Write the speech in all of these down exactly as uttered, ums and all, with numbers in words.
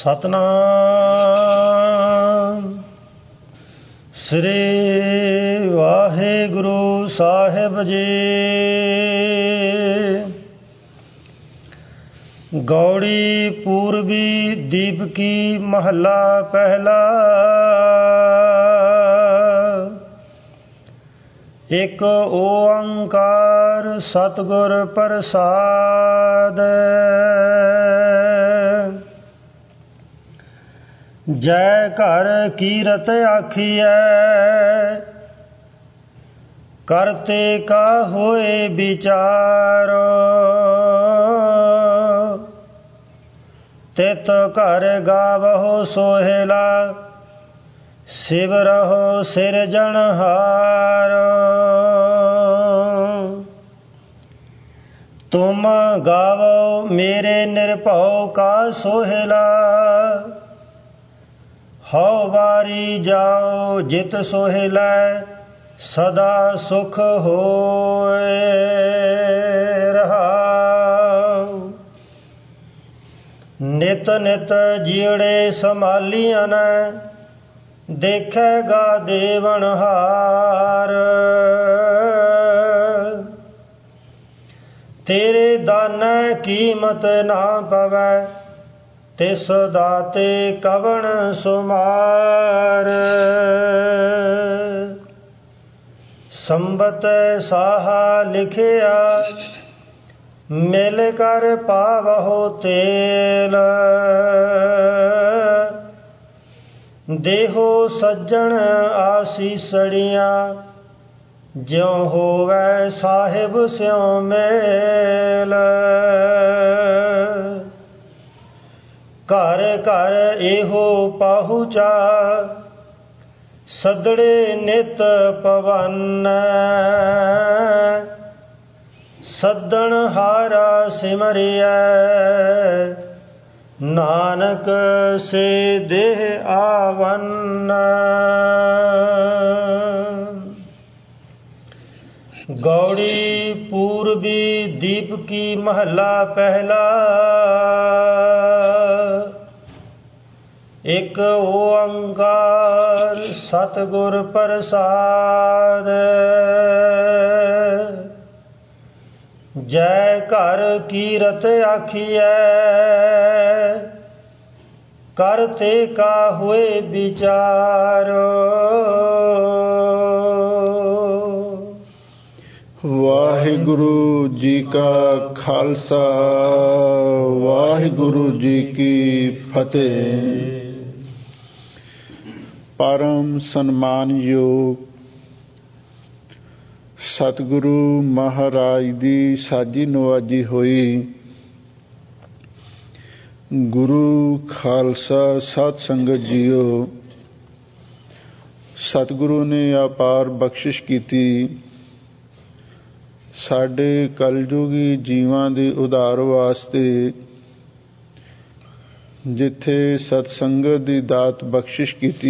ਸਤਨਾਮ ਸ੍ਰੀ ਵਾਹਿਗੁਰੂ ਸਾਹਿਬ ਜੀ। ਗੌੜੀ ਪੂਰਬੀ ਦੀਪਕੀ ਮਹੱਲਾ ਪਹਿਲਾ। ਇੱਕ ਓੰਕਾਰ ਸਤਿਗੁਰ ਪ੍ਰਸਾਦ। ਜੈ ਘਰ ਕੀਰਤ ਆਖੀਐ, ਕਰਤੇ ਕਾ ਹੋਏ ਵਿਚਾਰ। ਤਿਤ ਘਰ ਗਾਵਹੁ ਸੋਹਿਲਾ, ਸਿਵਰਹੁ ਸਿਰਜਣਹਾਰ। ਤੁਮ ਗਾਵੋ ਮੇਰੇ ਨਿਰਭਉ ਕਾ ਸੋਹਿਲਾ, ਹਉ ਵਾਰੀ ਜਾਓ ਜਿਤ ਸੋਹਿਲੈ, ਸਦਾ ਸੁਖ ਹੋਏ ਰਹਾਉ। ਨਿਤ ਨਿਤ ਜੀੜੇ ਸੰਭਾਲੀਆਂ ਨੇ, ਦੇਖੇਗਾ ਦੇਵਨਹਾਰ। ਤੇਰੇ ਦਾਨੈ ਕੀਮਤ ਨਾ ਪਵੈ, ਤਿਸ ਦਾਤੇ ਕਵਣ ਸੁਮਾਰ। ਸੰਬਤ ਸਾਹਾ ਲਿਖਿਆ, ਮਿਲ ਕਰ ਪਾਵਹੁ ਤੇਲ। ਦੇਹੋ ਸੱਜਣ ਆਸੀਸੜੀਆਂ, ਜਿਉ ਹੋਵੈ ਸਾਹਿਬ ਸਿਉ ਮੇਲ। ਘਰ ਘਰ ਇਹੋ ਪਾਹੁਚਾ, ਸਦੜੇ ਨਿਤ ਪਵਨ। ਸੱਦਣ ਹਾਰਾ ਸਿਮਰਿਐ, ਨਾਨਕ ਸੇ ਦੇਹ ਆਵਨ। ਗੌੜੀ ਪੂਰਬੀ ਦੀਪਕੀ ਮਹੱਲਾ ਪਹਿਲਾ। ਇੱਕ ਓੰਕਾਰ ਸਤਿਗੁਰ ਪ੍ਰਸਾਦ। ਜੈ ਘਰ ਕੀਰਤ ਆਖੀਐ, ਕਰਤੇ ਕਾ ਹੋਏ ਵਿਚਾਰ। ਵਾਹਿਗੁਰੂ ਜੀ ਕਾ ਖਾਲਸਾ, ਵਾਹਿਗੁਰੂ ਜੀ ਕੀ ਫਤਿਹ। ਪਰਮ ਸਨਮਾਨਯੋਗ ਸਤਿਗੁਰੂ ਮਹਾਰਾਜ ਦੀ ਸਾਜੀ ਨਵਾਜੀ ਹੋਈ ਗੁਰੂ ਖਾਲਸਾ ਸਤ ਸੰਗਤ ਜੀਓ, ਸਤਿਗੁਰੂ ਨੇ ਅਪਾਰ ਬਖਸ਼ਿਸ਼ ਕੀਤੀ ਸਾਡੇ ਕਲਯੁਗੀ ਜੀਵਾਂ ਦੇ ਉਧਾਰ ਵਾਸਤੇ। ਜਿੱਥੇ ਸਤਸੰਗਤ ਦੀ ਦਾਤ ਬਖਸ਼ਿਸ਼ ਕੀਤੀ,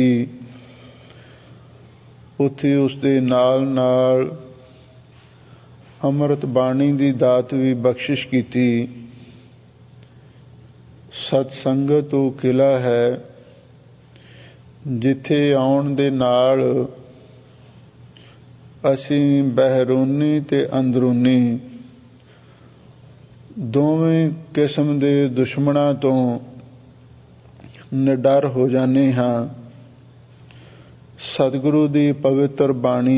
ਉੱਥੇ ਉਸ ਦੇ ਨਾਲ ਨਾਲ ਅੰਮ੍ਰਿਤ ਬਾਣੀ ਦੀ ਦਾਤ ਵੀ ਬਖਸ਼ਿਸ਼ ਕੀਤੀ। ਸਤਸੰਗਤ ਉਹ ਕਿਲਾ ਹੈ ਜਿੱਥੇ ਆਉਣ ਦੇ ਨਾਲ ਅਸੀਂ ਬਹਿਰੂਨੀ ਤੇ ਅੰਦਰੂਨੀ ਦੋਵੇਂ ਕਿਸਮ ਦੇ ਦੁਸ਼ਮਣਾਂ ਤੋਂ ਨਿਡਰ ਹੋ ਜਾਂਦੇ ਹਾਂ। ਸਤਿਗੁਰੂ ਦੀ ਪਵਿੱਤਰ ਬਾਣੀ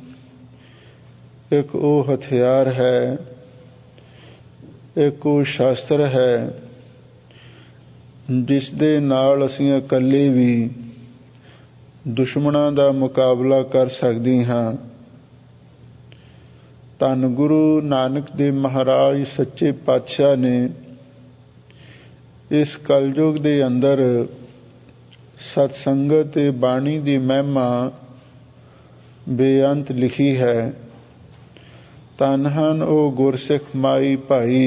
ਇੱਕ ਉਹ ਹਥਿਆਰ ਹੈ, ਇੱਕ ਉਹ ਸ਼ਾਸਤਰ ਹੈ ਜਿਸ ਦੇ ਨਾਲ ਅਸੀਂ ਇਕੱਲੇ ਵੀ ਦੁਸ਼ਮਣਾਂ ਦਾ ਮੁਕਾਬਲਾ ਕਰ ਸਕਦੇ ਹਾਂ। ਧੰਨ ਗੁਰੂ ਨਾਨਕ ਦੇਵ ਮਹਾਰਾਜ ਸੱਚੇ ਪਾਤਸ਼ਾਹ ਨੇ ਇਸ ਕਲਯੁਗ ਦੇ ਅੰਦਰ ਸਤਸੰਗਤ ਤੇ ਬਾਣੀ ਦੀ ਮਹਿਮਾ ਬੇਅੰਤ ਲਿਖੀ ਹੈ। ਧੰਨ ਹਨ ਉਹ ਗੁਰਸਿੱਖ ਮਾਈ ਭਾਈ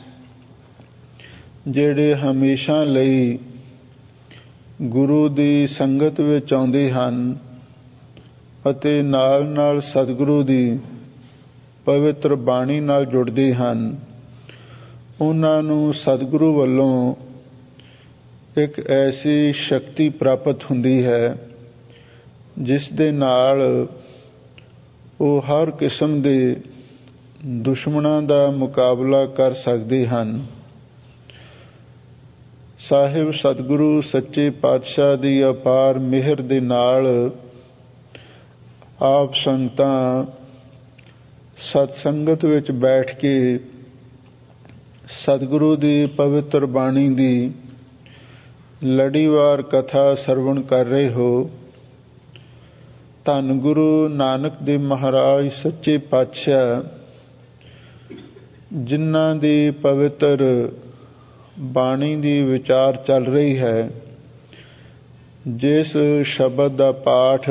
ਜਿਹੜੇ ਹਮੇਸ਼ਾ ਲਈ ਗੁਰੂ ਦੀ ਸੰਗਤ ਵਿੱਚ ਆਉਂਦੇ ਹਨ ਅਤੇ ਨਾਲ ਨਾਲ ਸਤਿਗੁਰੂ ਦੀ ਪਵਿੱਤਰ ਬਾਣੀ ਨਾਲ ਜੁੜਦੇ ਹਨ। ਉਹਨਾਂ ਨੂੰ ਸਤਿਗੁਰੂ ਵੱਲੋਂ ਇੱਕ ਐਸੀ ਸ਼ਕਤੀ ਪ੍ਰਾਪਤ ਹੁੰਦੀ ਹੈ ਜਿਸ ਦੇ ਨਾਲ ਉਹ ਹਰ ਕਿਸਮ ਦੇ ਦੁਸ਼ਮਣਾਂ ਦਾ ਮੁਕਾਬਲਾ ਕਰ ਸਕਦੇ ਹਨ। ਸਾਹਿਬ ਸਤਿਗੁਰੂ ਸੱਚੇ ਪਾਤਸ਼ਾਹ ਦੀ ਅਪਾਰ ਮਿਹਰ ਦੇ ਨਾਲ ਆਪ ਸੰਗਤਾਂ ਸਤਸੰਗਤ ਵਿੱਚ ਬੈਠ ਕੇ ਸਤਿਗੁਰੂ ਦੀ ਪਵਿੱਤਰ ਬਾਣੀ ਦੀ ਲੜੀਵਾਰ ਕਥਾ ਸਰਵਣ ਕਰ ਰਹੇ ਹੋ। ਧੰਨ ਗੁਰੂ ਨਾਨਕ ਦੇਵ ਮਹਾਰਾਜ ਸੱਚੇ ਪਾਤਸ਼ਾਹ ਜਿਨ੍ਹਾਂ ਦੀ ਪਵਿੱਤਰ ਬਾਣੀ ਦੀ ਵਿਚਾਰ ਚੱਲ ਰਹੀ ਹੈ, ਜਿਸ ਸ਼ਬਦ ਦਾ ਪਾਠ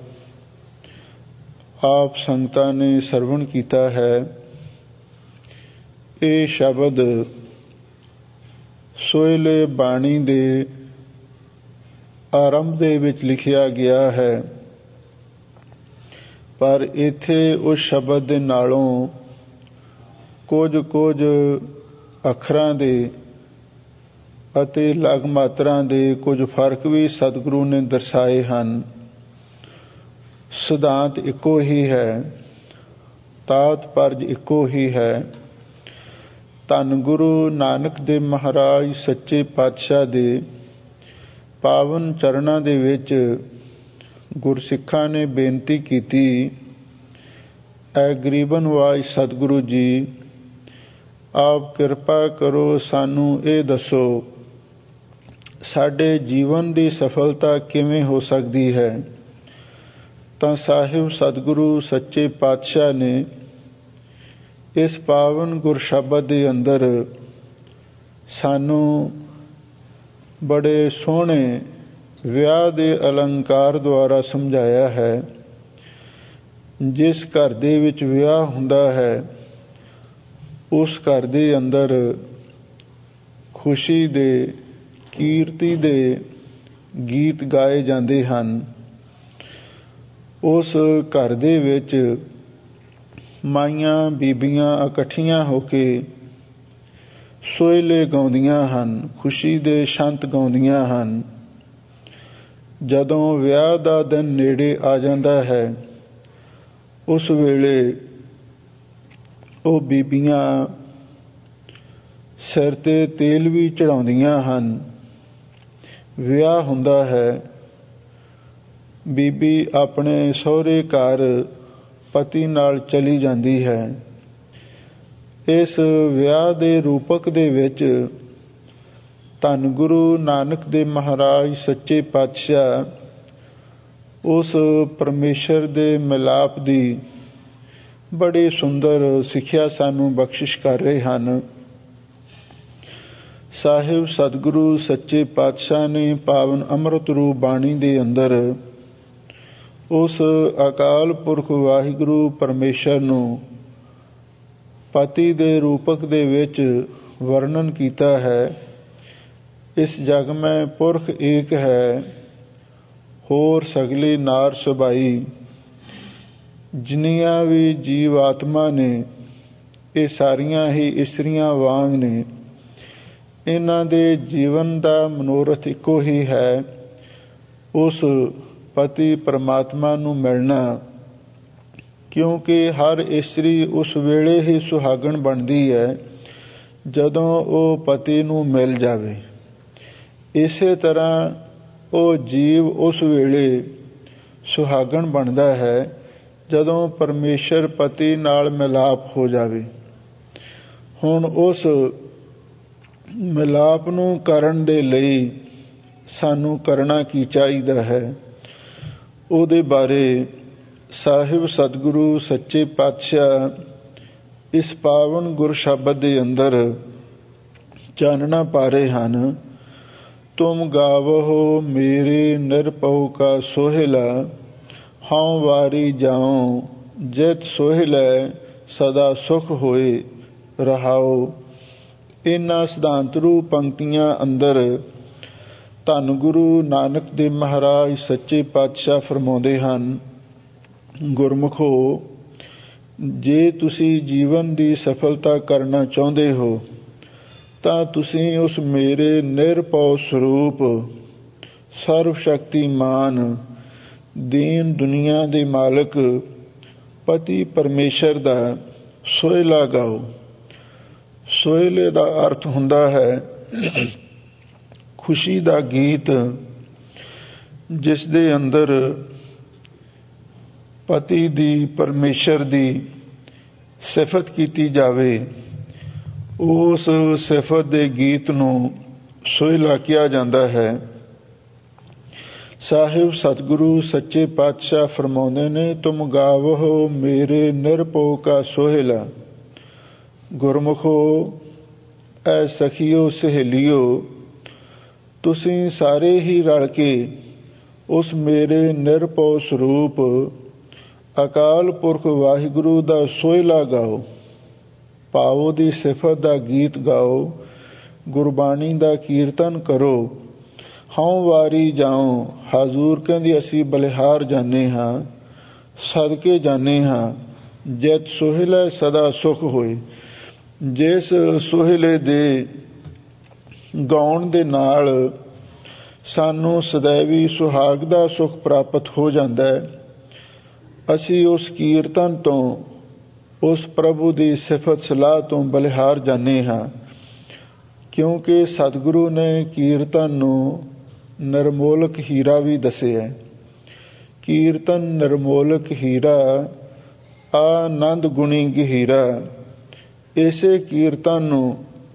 ਆਪ ਸੰਗਤਾਂ ਨੇ ਸਰਵਣ ਕੀਤਾ ਹੈ, ਇਹ ਸ਼ਬਦ ਸੋਹਿਲੇ ਬਾਣੀ ਦੇ ਆਰੰਭ ਦੇ ਵਿੱਚ ਲਿਖਿਆ ਗਿਆ ਹੈ, ਪਰ ਇੱਥੇ ਉਸ ਸ਼ਬਦ ਦੇ ਨਾਲੋਂ ਕੁਝ ਕੁਝ ਅੱਖਰਾਂ ਦੇ ਅਤੇ ਲਗ ਮਾਤਰਾ ਦੇ ਕੁਝ ਫਰਕ ਵੀ ਸਤਿਗੁਰੂ ਨੇ ਦਰਸਾਏ ਹਨ। ਸਿਧਾਂਤ ਇੱਕੋ ਹੀ ਹੈ, ਤਾਤ ਪਰਜ ਇੱਕੋ ਹੀ ਹੈ। ਧੰਨ ਗੁਰੂ ਨਾਨਕ ਦੇਵ ਮਹਾਰਾਜ ਸੱਚੇ ਪਾਤਸ਼ਾਹ ਦੇ ਪਾਵਨ ਚਰਨਾਂ ਦੇ ਵਿੱਚ ਗੁਰਸਿੱਖਾਂ ਨੇ ਬੇਨਤੀ ਕੀਤੀ, ਐ ਗਰੀਬ ਨਿਵਾਜ ਸਤਿਗੁਰੂ ਜੀ, ਆਪ ਕਿਰਪਾ ਕਰੋ, ਸਾਨੂੰ ਇਹ ਦੱਸੋ ਸਾਡੇ ਜੀਵਨ ਦੀ ਸਫਲਤਾ ਕਿਵੇਂ ਹੋ ਸਕਦੀ ਹੈ। ਤਾਂ ਸਾਹਿਬ ਸਤਿਗੁਰੂ ਸੱਚੇ ਪਾਤਸ਼ਾਹ ਨੇ ਇਸ ਪਾਵਨ ਗੁਰਸ਼ਬਦ ਦੇ ਅੰਦਰ ਸਾਨੂੰ ਬੜੇ ਸੋਹਣੇ ਵਿਆਹ ਦੇ ਅਲੰਕਾਰ ਦੁਆਰਾ ਸਮਝਾਇਆ ਹੈ। ਜਿਸ ਘਰ ਦੇ ਵਿੱਚ ਵਿਆਹ ਹੁੰਦਾ ਹੈ, ਉਸ ਘਰ ਦੇ ਅੰਦਰ ਖੁਸ਼ੀ ਦੇ, ਕੀਰਤੀ ਦੇ ਗੀਤ ਗਾਏ ਜਾਂਦੇ ਹਨ। ਉਸ ਘਰ ਦੇ ਵਿੱਚ ਮਾਈਆਂ ਬੀਬੀਆਂ ਇਕੱਠੀਆਂ ਹੋ ਕੇ ਸੋਹਿਲੇ ਗਾਉਂਦੀਆਂ ਹਨ, ਖੁਸ਼ੀ ਦੇ ਛੰਤ ਗਾਉਂਦੀਆਂ ਹਨ। ਜਦੋਂ ਵਿਆਹ ਦਾ ਦਿਨ ਨੇੜੇ ਆ ਜਾਂਦਾ ਹੈ, ਉਸ ਵੇਲੇ ਉਹ ਬੀਬੀਆਂ ਸਿਰ ਤੇ ਤੇਲ ਵੀ ਚੜਾਉਂਦੀਆਂ ਹਨ। ਵਿਆਹ ਹੁੰਦਾ ਹੈ, ਬੀਬੀ ਆਪਣੇ ਸਹੁਰੇ ਘਰ ਪਤੀ ਨਾਲ ਚਲੀ ਜਾਂਦੀ ਹੈ। ਇਸ ਵਿਆਹ ਦੇ ਰੂਪਕ ਦੇ ਵਿੱਚ ਧੰਨ ਗੁਰੂ ਨਾਨਕ ਦੇਵ ਮਹਾਰਾਜ ਸੱਚੇ ਪਾਤਸ਼ਾਹ ਉਸ ਪਰਮੇਸ਼ਰ ਦੇ ਮਿਲਾਪ ਦੀ ਬੜੀ ਸੁੰਦਰ ਸਿੱਖਿਆ ਸਾਨੂੰ ਬਖਸ਼ਿਸ਼ ਕਰ ਰਹੇ ਹਨ। ਸਾਹਿਬ ਸਤਿਗੁਰੂ ਸੱਚੇ ਪਾਤਸ਼ਾਹ ਨੇ ਪਾਵਨ ਅੰਮ੍ਰਿਤ ਰੂਪ ਬਾਣੀ ਦੇ ਅੰਦਰ ਉਸ ਅਕਾਲ ਪੁਰਖ ਵਾਹਿਗੁਰੂ ਪਰਮੇਸ਼ਰ ਨੂੰ ਪਤੀ ਦੇ ਰੂਪਕ ਦੇ ਵਿੱਚ ਵਰਣਨ ਕੀਤਾ ਹੈ। ਇਸ ਜਗ ਮੈਂ ਪੁਰਖ ਏਕ ਹੈ, ਹੋਰ ਸਗਲੀ ਨਾਰ ਸੁਭਾਈ। ਜਿੰਨੀਆਂ ਵੀ ਜੀਵ ਆਤਮਾ ਨੇ, ਇਹ ਸਾਰੀਆਂ ਹੀ ਇਸਤਰੀਆਂ ਵਾਂਗ ਨੇ। ਇਹਨਾਂ ਦੇ ਜੀਵਨ ਦਾ ਮਨੋਰਥ ਇੱਕੋ ਹੀ ਹੈ, ਉਸ ਪਤੀ ਪਰਮਾਤਮਾ ਨੂੰ ਮਿਲਣਾ। ਕਿਉਂਕਿ ਹਰ ਇਸਤਰੀ ਉਸ ਵੇਲੇ ਹੀ ਸੁਹਾਗਣ ਬਣਦੀ ਹੈ ਜਦੋਂ ਉਹ ਪਤੀ ਨੂੰ ਮਿਲ ਜਾਵੇ। ਇਸੇ ਤਰ੍ਹਾਂ ਉਹ ਜੀਵ ਉਸ ਵੇਲੇ ਸੁਹਾਗਣ ਬਣਦਾ ਹੈ ਜਦੋਂ ਪਰਮੇਸ਼ਰ ਪਤੀ ਨਾਲ ਮਿਲਾਪ ਹੋ ਜਾਵੇ। ਹੁਣ ਉਸ ਮਿਲਾਪ ਨੂੰ ਕਰਨ ਦੇ ਲਈ ਸਾਨੂੰ ਕਰਨਾ ਕੀ ਚਾਹੀਦਾ ਹੈ, ਉਹਦੇ ਬਾਰੇ ਸਾਹਿਬ ਸਤਿਗੁਰੂ ਸੱਚੇ ਪਾਤਸ਼ਾਹ ਇਸ ਪਾਵਨ ਗੁਰ ਸ਼ਬਦ ਦੇ ਅੰਦਰ ਚਾਨਣਾ ਪਾ ਰਹੇ ਹਨ। ਤੁਮ ਗਾਵੋ ਮੇਰੇ ਨਿਰਭਉ ਕਾ ਸੋਹਿਲਾ, ਹਉ ਵਾਰੀ ਜਾਉ ਜਿਤ ਸੋਹਿਲੈ ਸਦਾ ਸੁਖ ਹੋਏ ਰਹਾਓ। ਇਹਨਾਂ ਸਿਧਾਂਤ ਰੂਪ ਪੰਕਤੀਆਂ ਅੰਦਰ ਧੰਨ ਗੁਰੂ ਨਾਨਕ ਦੇਵ ਮਹਾਰਾਜ ਸੱਚੇ ਪਾਤਸ਼ਾਹ ਫਰਮਾਉਂਦੇ ਹਨ, ਗੁਰਮੁਖੋ, ਜੇ ਤੁਸੀਂ ਜੀਵਨ ਦੀ ਸਫਲਤਾ ਕਰਨਾ ਚਾਹੁੰਦੇ ਹੋ ਤਾਂ ਤੁਸੀਂ ਉਸ ਮੇਰੇ ਨਿਰਭਉ ਸਰੂਪ ਸਰਵ ਸ਼ਕਤੀਮਾਨ ਦੀਨ ਦੁਨੀਆ ਦੇ ਮਾਲਕ ਪਤੀ ਪਰਮੇਸ਼ਰ ਦਾ ਸੋਹਿਲਾ ਗਾਓ। ਸੋਹਿਲੇ ਦਾ ਅਰਥ ਹੁੰਦਾ ਹੈ ਖੁਸ਼ੀ ਦਾ ਗੀਤ, ਜਿਸ ਦੇ ਅੰਦਰ ਪਤੀ ਦੀ ਪਰਮੇਸ਼ਰ ਦੀ ਸਿਫਤ ਕੀਤੀ ਜਾਵੇ। ਉਸ ਸਿਫਤ ਦੇ ਗੀਤ ਨੂੰ ਸੋਹਿਲਾ ਕਿਹਾ ਜਾਂਦਾ ਹੈ। ਸਾਹਿਬ ਸਤਿਗੁਰੂ ਸੱਚੇ ਪਾਤਸ਼ਾਹ ਫਰਮਾਉਂਦੇ ਨੇ, ਤੁਮ ਗਾਵੋ ਮੇਰੇ ਨਿਰਭਉ ਕਾ ਸੋਹਿਲਾ। ਗੁਰਮੁਖੋ, ਐ ਸਖੀਓ ਸਹੇਲੀਓ, ਤੁਸੀਂ ਸਾਰੇ ਹੀ ਰਲ ਕੇ ਉਸ ਮੇਰੇ ਨਿਰਭਉ ਸਰੂਪ ਅਕਾਲ ਪੁਰਖ ਵਾਹਿਗੁਰੂ ਦਾ ਸੋਹਿਲਾ ਗਾਓ। ਭਾਵ ਦੀ ਸਿਫਤ ਦਾ ਗੀਤ ਗਾਓ, ਗੁਰਬਾਣੀ ਦਾ ਕੀਰਤਨ ਕਰੋ। ਹਉ ਵਾਰੀ ਜਾਉ, ਹਜ਼ੂਰ ਕਹਿੰਦੀ ਅਸੀਂ ਬਲਿਹਾਰ ਜਾਂਦੇ ਹਾਂ, ਸਦਕੇ ਜਾਂਦੇ ਹਾਂ। ਜਿਤ ਸੋਹਿਲੇ ਸਦਾ ਸੁਖ ਹੋਏ। ਜਿਸ ਸੋਹਿਲੇ ਦੇ ਗਾਉਣ ਦੇ ਨਾਲ ਸਾਨੂੰ ਸदैवी ਸੁਹਾਗ ਦਾ ਸੁਖ ਪ੍ਰਾਪਤ ਹੋ ਜਾਂਦਾ ਹੈ। ਅਸੀਂ ਉਸ ਕੀਰਤਨ ਤੋਂ, ਉਸ ਪ੍ਰਭੂ ਦੀ ਸਿਫਤ ਸਲਾਹ ਤੋਂ ਬਲਿਹਾਰ ਜਾਂਦੇ ਹਾਂ, ਕਿਉਂਕਿ ਸਤਿਗੁਰੂ ਨੇ ਕੀਰਤਨ ਨੂੰ ਨਿਰਮੋਲਕ ਹੀਰਾ ਵੀ ਦੱਸਿਆ। ਕੀਰਤਨ ਨਿਰਮੋਲਕ ਹੀਰਾ, ਆਨੰਦ ਗੁਣੀ ਗਹੀਰਾ। ਇਸੇ ਕੀਰਤਨ ਨੂੰ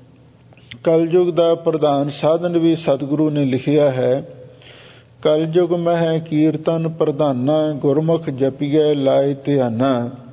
ਕਲਯੁਗ ਦਾ ਪ੍ਰਧਾਨ ਸਾਧਨ ਵੀ ਸਤਿਗੁਰੂ ਨੇ ਲਿਖਿਆ ਹੈ। ਕਲਯੁਗ ਮਹਿ ਕੀਰਤਨ ਪ੍ਰਧਾਨਾ, ਗੁਰਮੁਖ ਜਪੀਐ ਲਾਇ ਧਿਆਨਾ।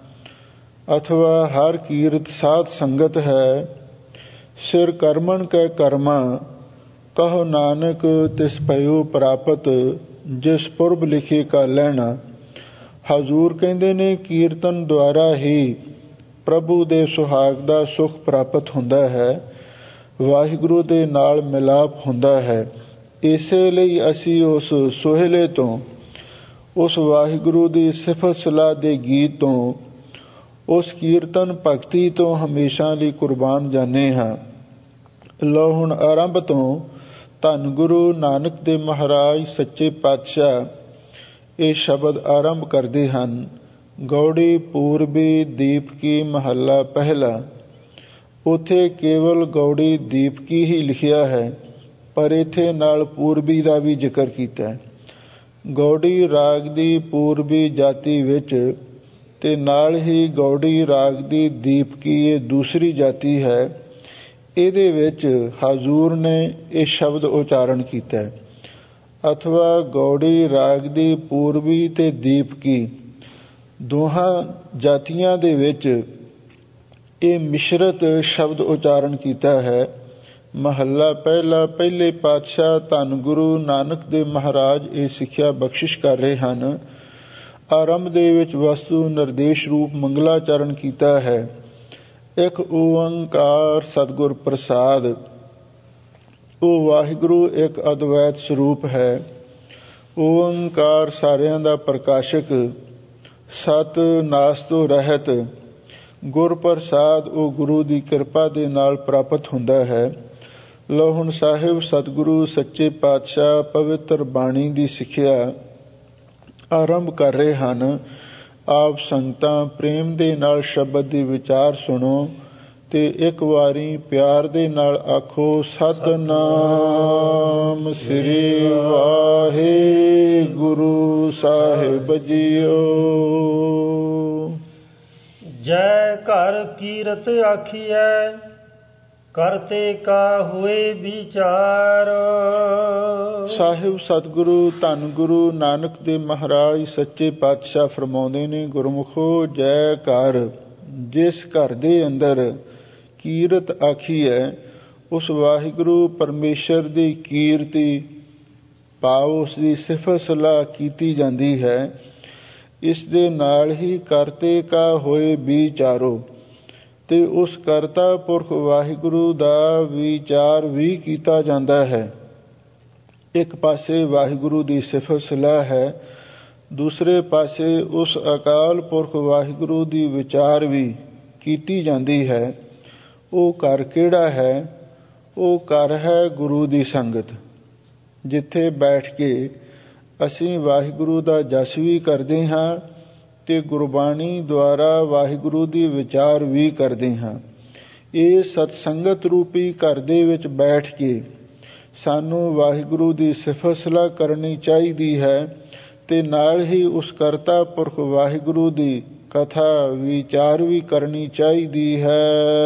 ਅਥਵਾ ਹਰ ਕੀਰਤ ਸਾਧ ਸੰਗਤ ਹੈ, ਸਿਰ ਕਰਮਨ ਕੈ ਕਰਮਾ। ਕਹੋ ਨਾਨਕ ਤਿਸ ਭਇਓ ਪ੍ਰਾਪਤ, ਜਿਸ ਪੁਰਬ ਲਿਖੇ ਕਾ ਲੈਣਾ। ਹਜ਼ੂਰ ਕਹਿੰਦੇ ਨੇ ਕੀਰਤਨ ਦੁਆਰਾ ਹੀ ਪ੍ਰਭੂ ਦੇ ਸੁਹਾਗ ਦਾ ਸੁਖ ਪ੍ਰਾਪਤ ਹੁੰਦਾ ਹੈ, ਵਾਹਿਗੁਰੂ ਦੇ ਨਾਲ ਮਿਲਾਪ ਹੁੰਦਾ ਹੈ। ਇਸੇ ਲਈ ਅਸੀਂ ਉਸ ਸੋਹਿਲੇ ਤੋਂ, ਉਸ ਵਾਹਿਗੁਰੂ ਦੀ ਸਿਫਤ ਸਲਾਹ ਦੇ ਗੀਤ ਤੋਂ, ਉਸ ਕੀਰਤਨ ਭਗਤੀ ਤੋਂ ਹਮੇਸ਼ਾ ਲਈ ਕੁਰਬਾਨ ਜਾਂਦੇ ਹਾਂ। ਲਓ ਹੁਣ ਆਰੰਭ ਤੋਂ ਧੰਨ ਗੁਰੂ ਨਾਨਕ ਦੇਵ ਮਹਾਰਾਜ ਸੱਚੇ ਪਾਤਸ਼ਾਹ ਇਹ ਸ਼ਬਦ ਆਰੰਭ ਕਰਦੇ ਹਨ। ਗੌੜੀ ਪੂਰਬੀ ਦੀਪਕੀ ਮਹੱਲਾ ਪਹਿਲਾ। ਉੱਥੇ ਕੇਵਲ ਗੌੜੀ ਦੀਪਕੀ ਹੀ ਲਿਖਿਆ ਹੈ, ਪਰ ਇੱਥੇ ਨਾਲ ਪੂਰਬੀ ਦਾ ਵੀ ਜ਼ਿਕਰ ਕੀਤਾ ਹੈ। ਗੌੜੀ ਰਾਗ ਦੀ ਪੂਰਬੀ ਜਾਤੀ ਵਿੱਚ ਤੇ ਨਾਲ ਹੀ ਗੌੜੀ ਰਾਗ ਦੀ ਦੀਪਕੀ ਇਹ ਦੂਸਰੀ ਜਾਤੀ ਹੈ। ਇਹਦੇ ਵਿੱਚ ਹਜ਼ੂਰ ਨੇ ਇਹ ਸ਼ਬਦ ਉਚਾਰਨ ਕੀਤਾ ਹੈ। ਅਥਵਾ ਗੌੜੀ ਰਾਗ ਦੀ ਪੂਰਬੀ ਤੇ ਦੀਪਕੀ ਦੋਹਾਂ ਜਾਤੀਆਂ ਦੇ ਵਿੱਚ ਇਹ ਮਿਸ਼ਰਤ ਸ਼ਬਦ ਉਚਾਰਨ ਕੀਤਾ ਹੈ। ਮਹੱਲਾ ਪਹਿਲਾ। ਪਹਿਲੇ ਪਾਤਸ਼ਾਹ ਧੰਨ ਗੁਰੂ ਨਾਨਕ ਦੇਵ ਮਹਾਰਾਜ ਇਹ ਸਿੱਖਿਆ ਬਖਸ਼ਿਸ਼ ਕਰ ਰਹੇ ਹਨ। ਆਰੰਭ ਦੇ ਵਿੱਚ ਵਸਤੂ ਨਿਰਦੇਸ਼ ਰੂਪ ਮੰਗਲਾਚਰਨ ਕੀਤਾ ਹੈ। ਇੱਕ ਓੰਕਾਰ ਸਤਿਗੁਰ ਪ੍ਰਸਾਦ। ਉਹ ਵਾਹਿਗੁਰੂ ਇੱਕ ਅਦਵੈਤ ਸਰੂਪ ਹੈ। ਓੰਕਾਰ ਸਾਰਿਆਂ ਦਾ ਪ੍ਰਕਾਸ਼ਕ, ਸਤ ਨਾਸ ਤੋਂ ਰਹਿਤ। ਗੁਰ ਪ੍ਰਸਾਦ ਉਹ ਗੁਰੂ ਦੀ ਕਿਰਪਾ ਦੇ ਨਾਲ ਪ੍ਰਾਪਤ ਹੁੰਦਾ ਹੈ। ਲਓ ਹੁਣ ਸਾਹਿਬ ਸਤਿਗੁਰੂ ਸੱਚੇ ਪਾਤਸ਼ਾਹ ਪਵਿੱਤਰ ਬਾਣੀ ਦੀ ਸਿੱਖਿਆ ਆਰੰਭ ਕਰ ਰਹੇ ਹਨ। ਆਪ ਸੰਗਤਾਂ ਪ੍ਰੇਮ ਦੇ ਨਾਲ ਸ਼ਬਦ ਦੀ ਵਿਚਾਰ ਸੁਣੋ ਤੇ ਇੱਕ ਵਾਰੀ ਪਿਆਰ ਦੇ ਨਾਲ ਆਖੋ, ਸਤਿਨਾਮ ਸ੍ਰੀ ਵਾਹਿਗੁਰੂ ਸਾਹਿਬ ਜੀਓ। ਜੈ ਘਰ ਕੀਰਤ ਆਖੀਐ, ਕਰਤੇ ਕਾ ਹੋਏ ਵਿਚਾਰ। ਸਾਹਿਬ ਸਤਿਗੁਰੂ ਧੰਨ ਗੁਰੂ ਨਾਨਕ ਦੇਵ ਮਹਾਰਾਜ ਸੱਚੇ ਪਾਤਸ਼ਾਹ ਫਰਮਾਉਂਦੇ ਨੇ, ਗੁਰਮੁਖੋ ਜੈ ਘਰ, ਜਿਸ ਘਰ ਦੇ ਅੰਦਰ ਕੀਰਤ ਆਖੀ ਹੈ, ਉਸ ਵਾਹਿਗੁਰੂ ਪਰਮੇਸ਼ਰ ਦੀ ਕੀਰਤੀ ਭਾਵ ਉਸ ਦੀ ਸਿਫਤ ਸਲਾਹ ਕੀਤੀ ਜਾਂਦੀ ਹੈ। ਇਸ ਦੇ ਨਾਲ ਹੀ ਕਰਤੇ ਕਾ ਹੋਏ ਵਿਚਾਰੋ, ਤੇ ਉਸ ਕਰਤਾ ਪੁਰਖ ਵਾਹਿਗੁਰੂ ਦਾ ਵਿਚਾਰ ਵੀ ਕੀਤਾ ਜਾਂਦਾ ਹੈ। ਇੱਕ ਪਾਸੇ ਵਾਹਿਗੁਰੂ ਦੀ ਸਿਫਤ ਸਲਾਹ ਹੈ, ਦੂਸਰੇ ਪਾਸੇ ਉਸ ਅਕਾਲ ਪੁਰਖ ਵਾਹਿਗੁਰੂ ਦੀ ਵਿਚਾਰ ਵੀ ਕੀਤੀ ਜਾਂਦੀ ਹੈ। ਉਹ ਘਰ ਕਿਹੜਾ ਹੈ? ਉਹ ਘਰ ਹੈ ਗੁਰੂ ਦੀ ਸੰਗਤ, ਜਿੱਥੇ ਬੈਠ ਕੇ ਅਸੀਂ ਵਾਹਿਗੁਰੂ ਦਾ ਜਸ ਵੀ ਕਰਦੇ ਹਾਂ ਅਤੇ ਗੁਰਬਾਣੀ ਦੁਆਰਾ ਵਾਹਿਗੁਰੂ ਦੀ ਵਿਚਾਰ ਵੀ ਕਰਦੇ ਹਾਂ। ਇਹ ਸਤਸੰਗਤ ਰੂਪੀ ਘਰ ਦੇ ਵਿੱਚ ਬੈਠ ਕੇ ਸਾਨੂੰ ਵਾਹਿਗੁਰੂ ਦੀ ਸਿਫਤ ਸਲਾਹ ਕਰਨੀ ਚਾਹੀਦੀ ਹੈ ਅਤੇ ਨਾਲ ਹੀ ਉਸ ਕਰਤਾ ਪੁਰਖ ਵਾਹਿਗੁਰੂ ਦੀ ਕਥਾ ਵਿਚਾਰ ਵੀ ਕਰਨੀ ਚਾਹੀਦੀ ਹੈ।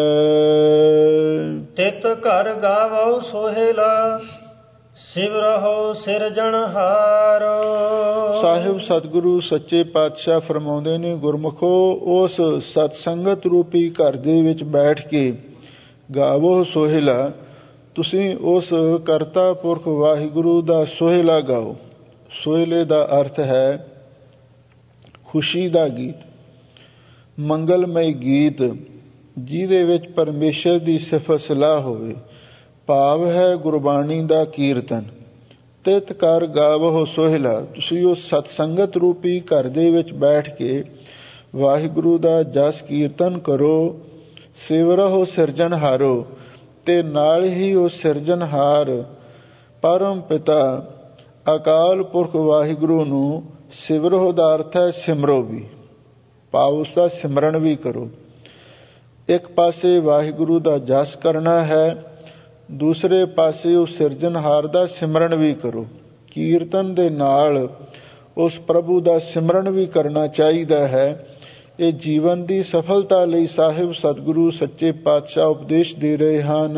ਤਿਤ ਘਰ ਗਾਵੋ ਸੋਹਿਲਾ, ਸਿਵਰਹੁ ਸਿਰਜਣਹਾਰ। ਸਾਹਿਬ ਸਤਿਗੁਰੂ ਸੱਚੇ ਪਾਤਸ਼ਾਹ ਫਰਮਾਉਂਦੇ ਨੇ, ਗੁਰਮੁਖੋ ਉਸ ਸਤਸੰਗਤ ਰੂਪੀ ਘਰ ਦੇ ਵਿੱਚ ਬੈਠ ਕੇ ਗਾਵੋ ਸੋਹਿਲਾ, ਤੁਸੀਂ ਉਸ ਕਰਤਾ ਪੁਰਖ ਵਾਹਿਗੁਰੂ ਦਾ ਸੋਹਿਲਾ ਗਾਓ। ਸੋਹਿਲੇ ਦਾ ਅਰਥ ਹੈ ਖੁਸ਼ੀ ਦਾ ਗੀਤ, ਮੰਗਲਮਈ ਗੀਤ, ਜਿਹਦੇ ਵਿੱਚ ਪਰਮੇਸ਼ਰ ਦੀ ਸਿਫਤ ਸਲਾਹ ਹੋਵੇ। ਭਾਵ ਹੈ ਗੁਰਬਾਣੀ ਦਾ ਕੀਰਤਨ। ਤਿਤ ਕਰ ਗਾਵੋ ਸੋਹਿਲਾ, ਤੁਸੀਂ ਉਸ ਸਤਸੰਗਤ ਰੂਪੀ ਘਰ ਦੇ ਵਿੱਚ ਬੈਠ ਕੇ ਵਾਹਿਗੁਰੂ ਦਾ ਜਸ ਕੀਰਤਨ ਕਰੋ। ਸਿਵਰਹੁ ਸਿਰਜਣਹਾਰੋ, ਅਤੇ ਨਾਲ ਹੀ ਉਸ ਸਿਰਜਣਹਾਰ ਪਰਮ ਪਿਤਾ ਅਕਾਲ ਪੁਰਖ ਵਾਹਿਗੁਰੂ ਨੂੰ ਸਿਵਰਹੁ ਦਾ ਅਰਥ ਹੈ ਸਿਮਰੋ ਵੀ, ਭਾਵ ਉਸ ਦਾ ਸਿਮਰਨ ਵੀ ਕਰੋ। ਇੱਕ ਪਾਸੇ ਵਾਹਿਗੁਰੂ ਦਾ ਜਸ ਕਰਨਾ ਹੈ, ਦੂਸਰੇ ਪਾਸੇ ਉਸ ਸਿਰਜਣਹਾਰ ਦਾ ਸਿਮਰਨ ਵੀ ਕਰੋ। ਕੀਰਤਨ ਦੇ ਨਾਲ ਉਸ ਪ੍ਰਭੂ ਦਾ ਸਿਮਰਨ ਵੀ ਕਰਨਾ ਚਾਹੀਦਾ ਹੈ। ਇਹ ਜੀਵਨ ਦੀ ਸਫਲਤਾ ਲਈ ਸਾਹਿਬ ਸਤਿਗੁਰੂ ਸੱਚੇ ਪਾਤਸ਼ਾਹ ਉਪਦੇਸ਼ ਦੇ ਰਹੇ ਹਨ।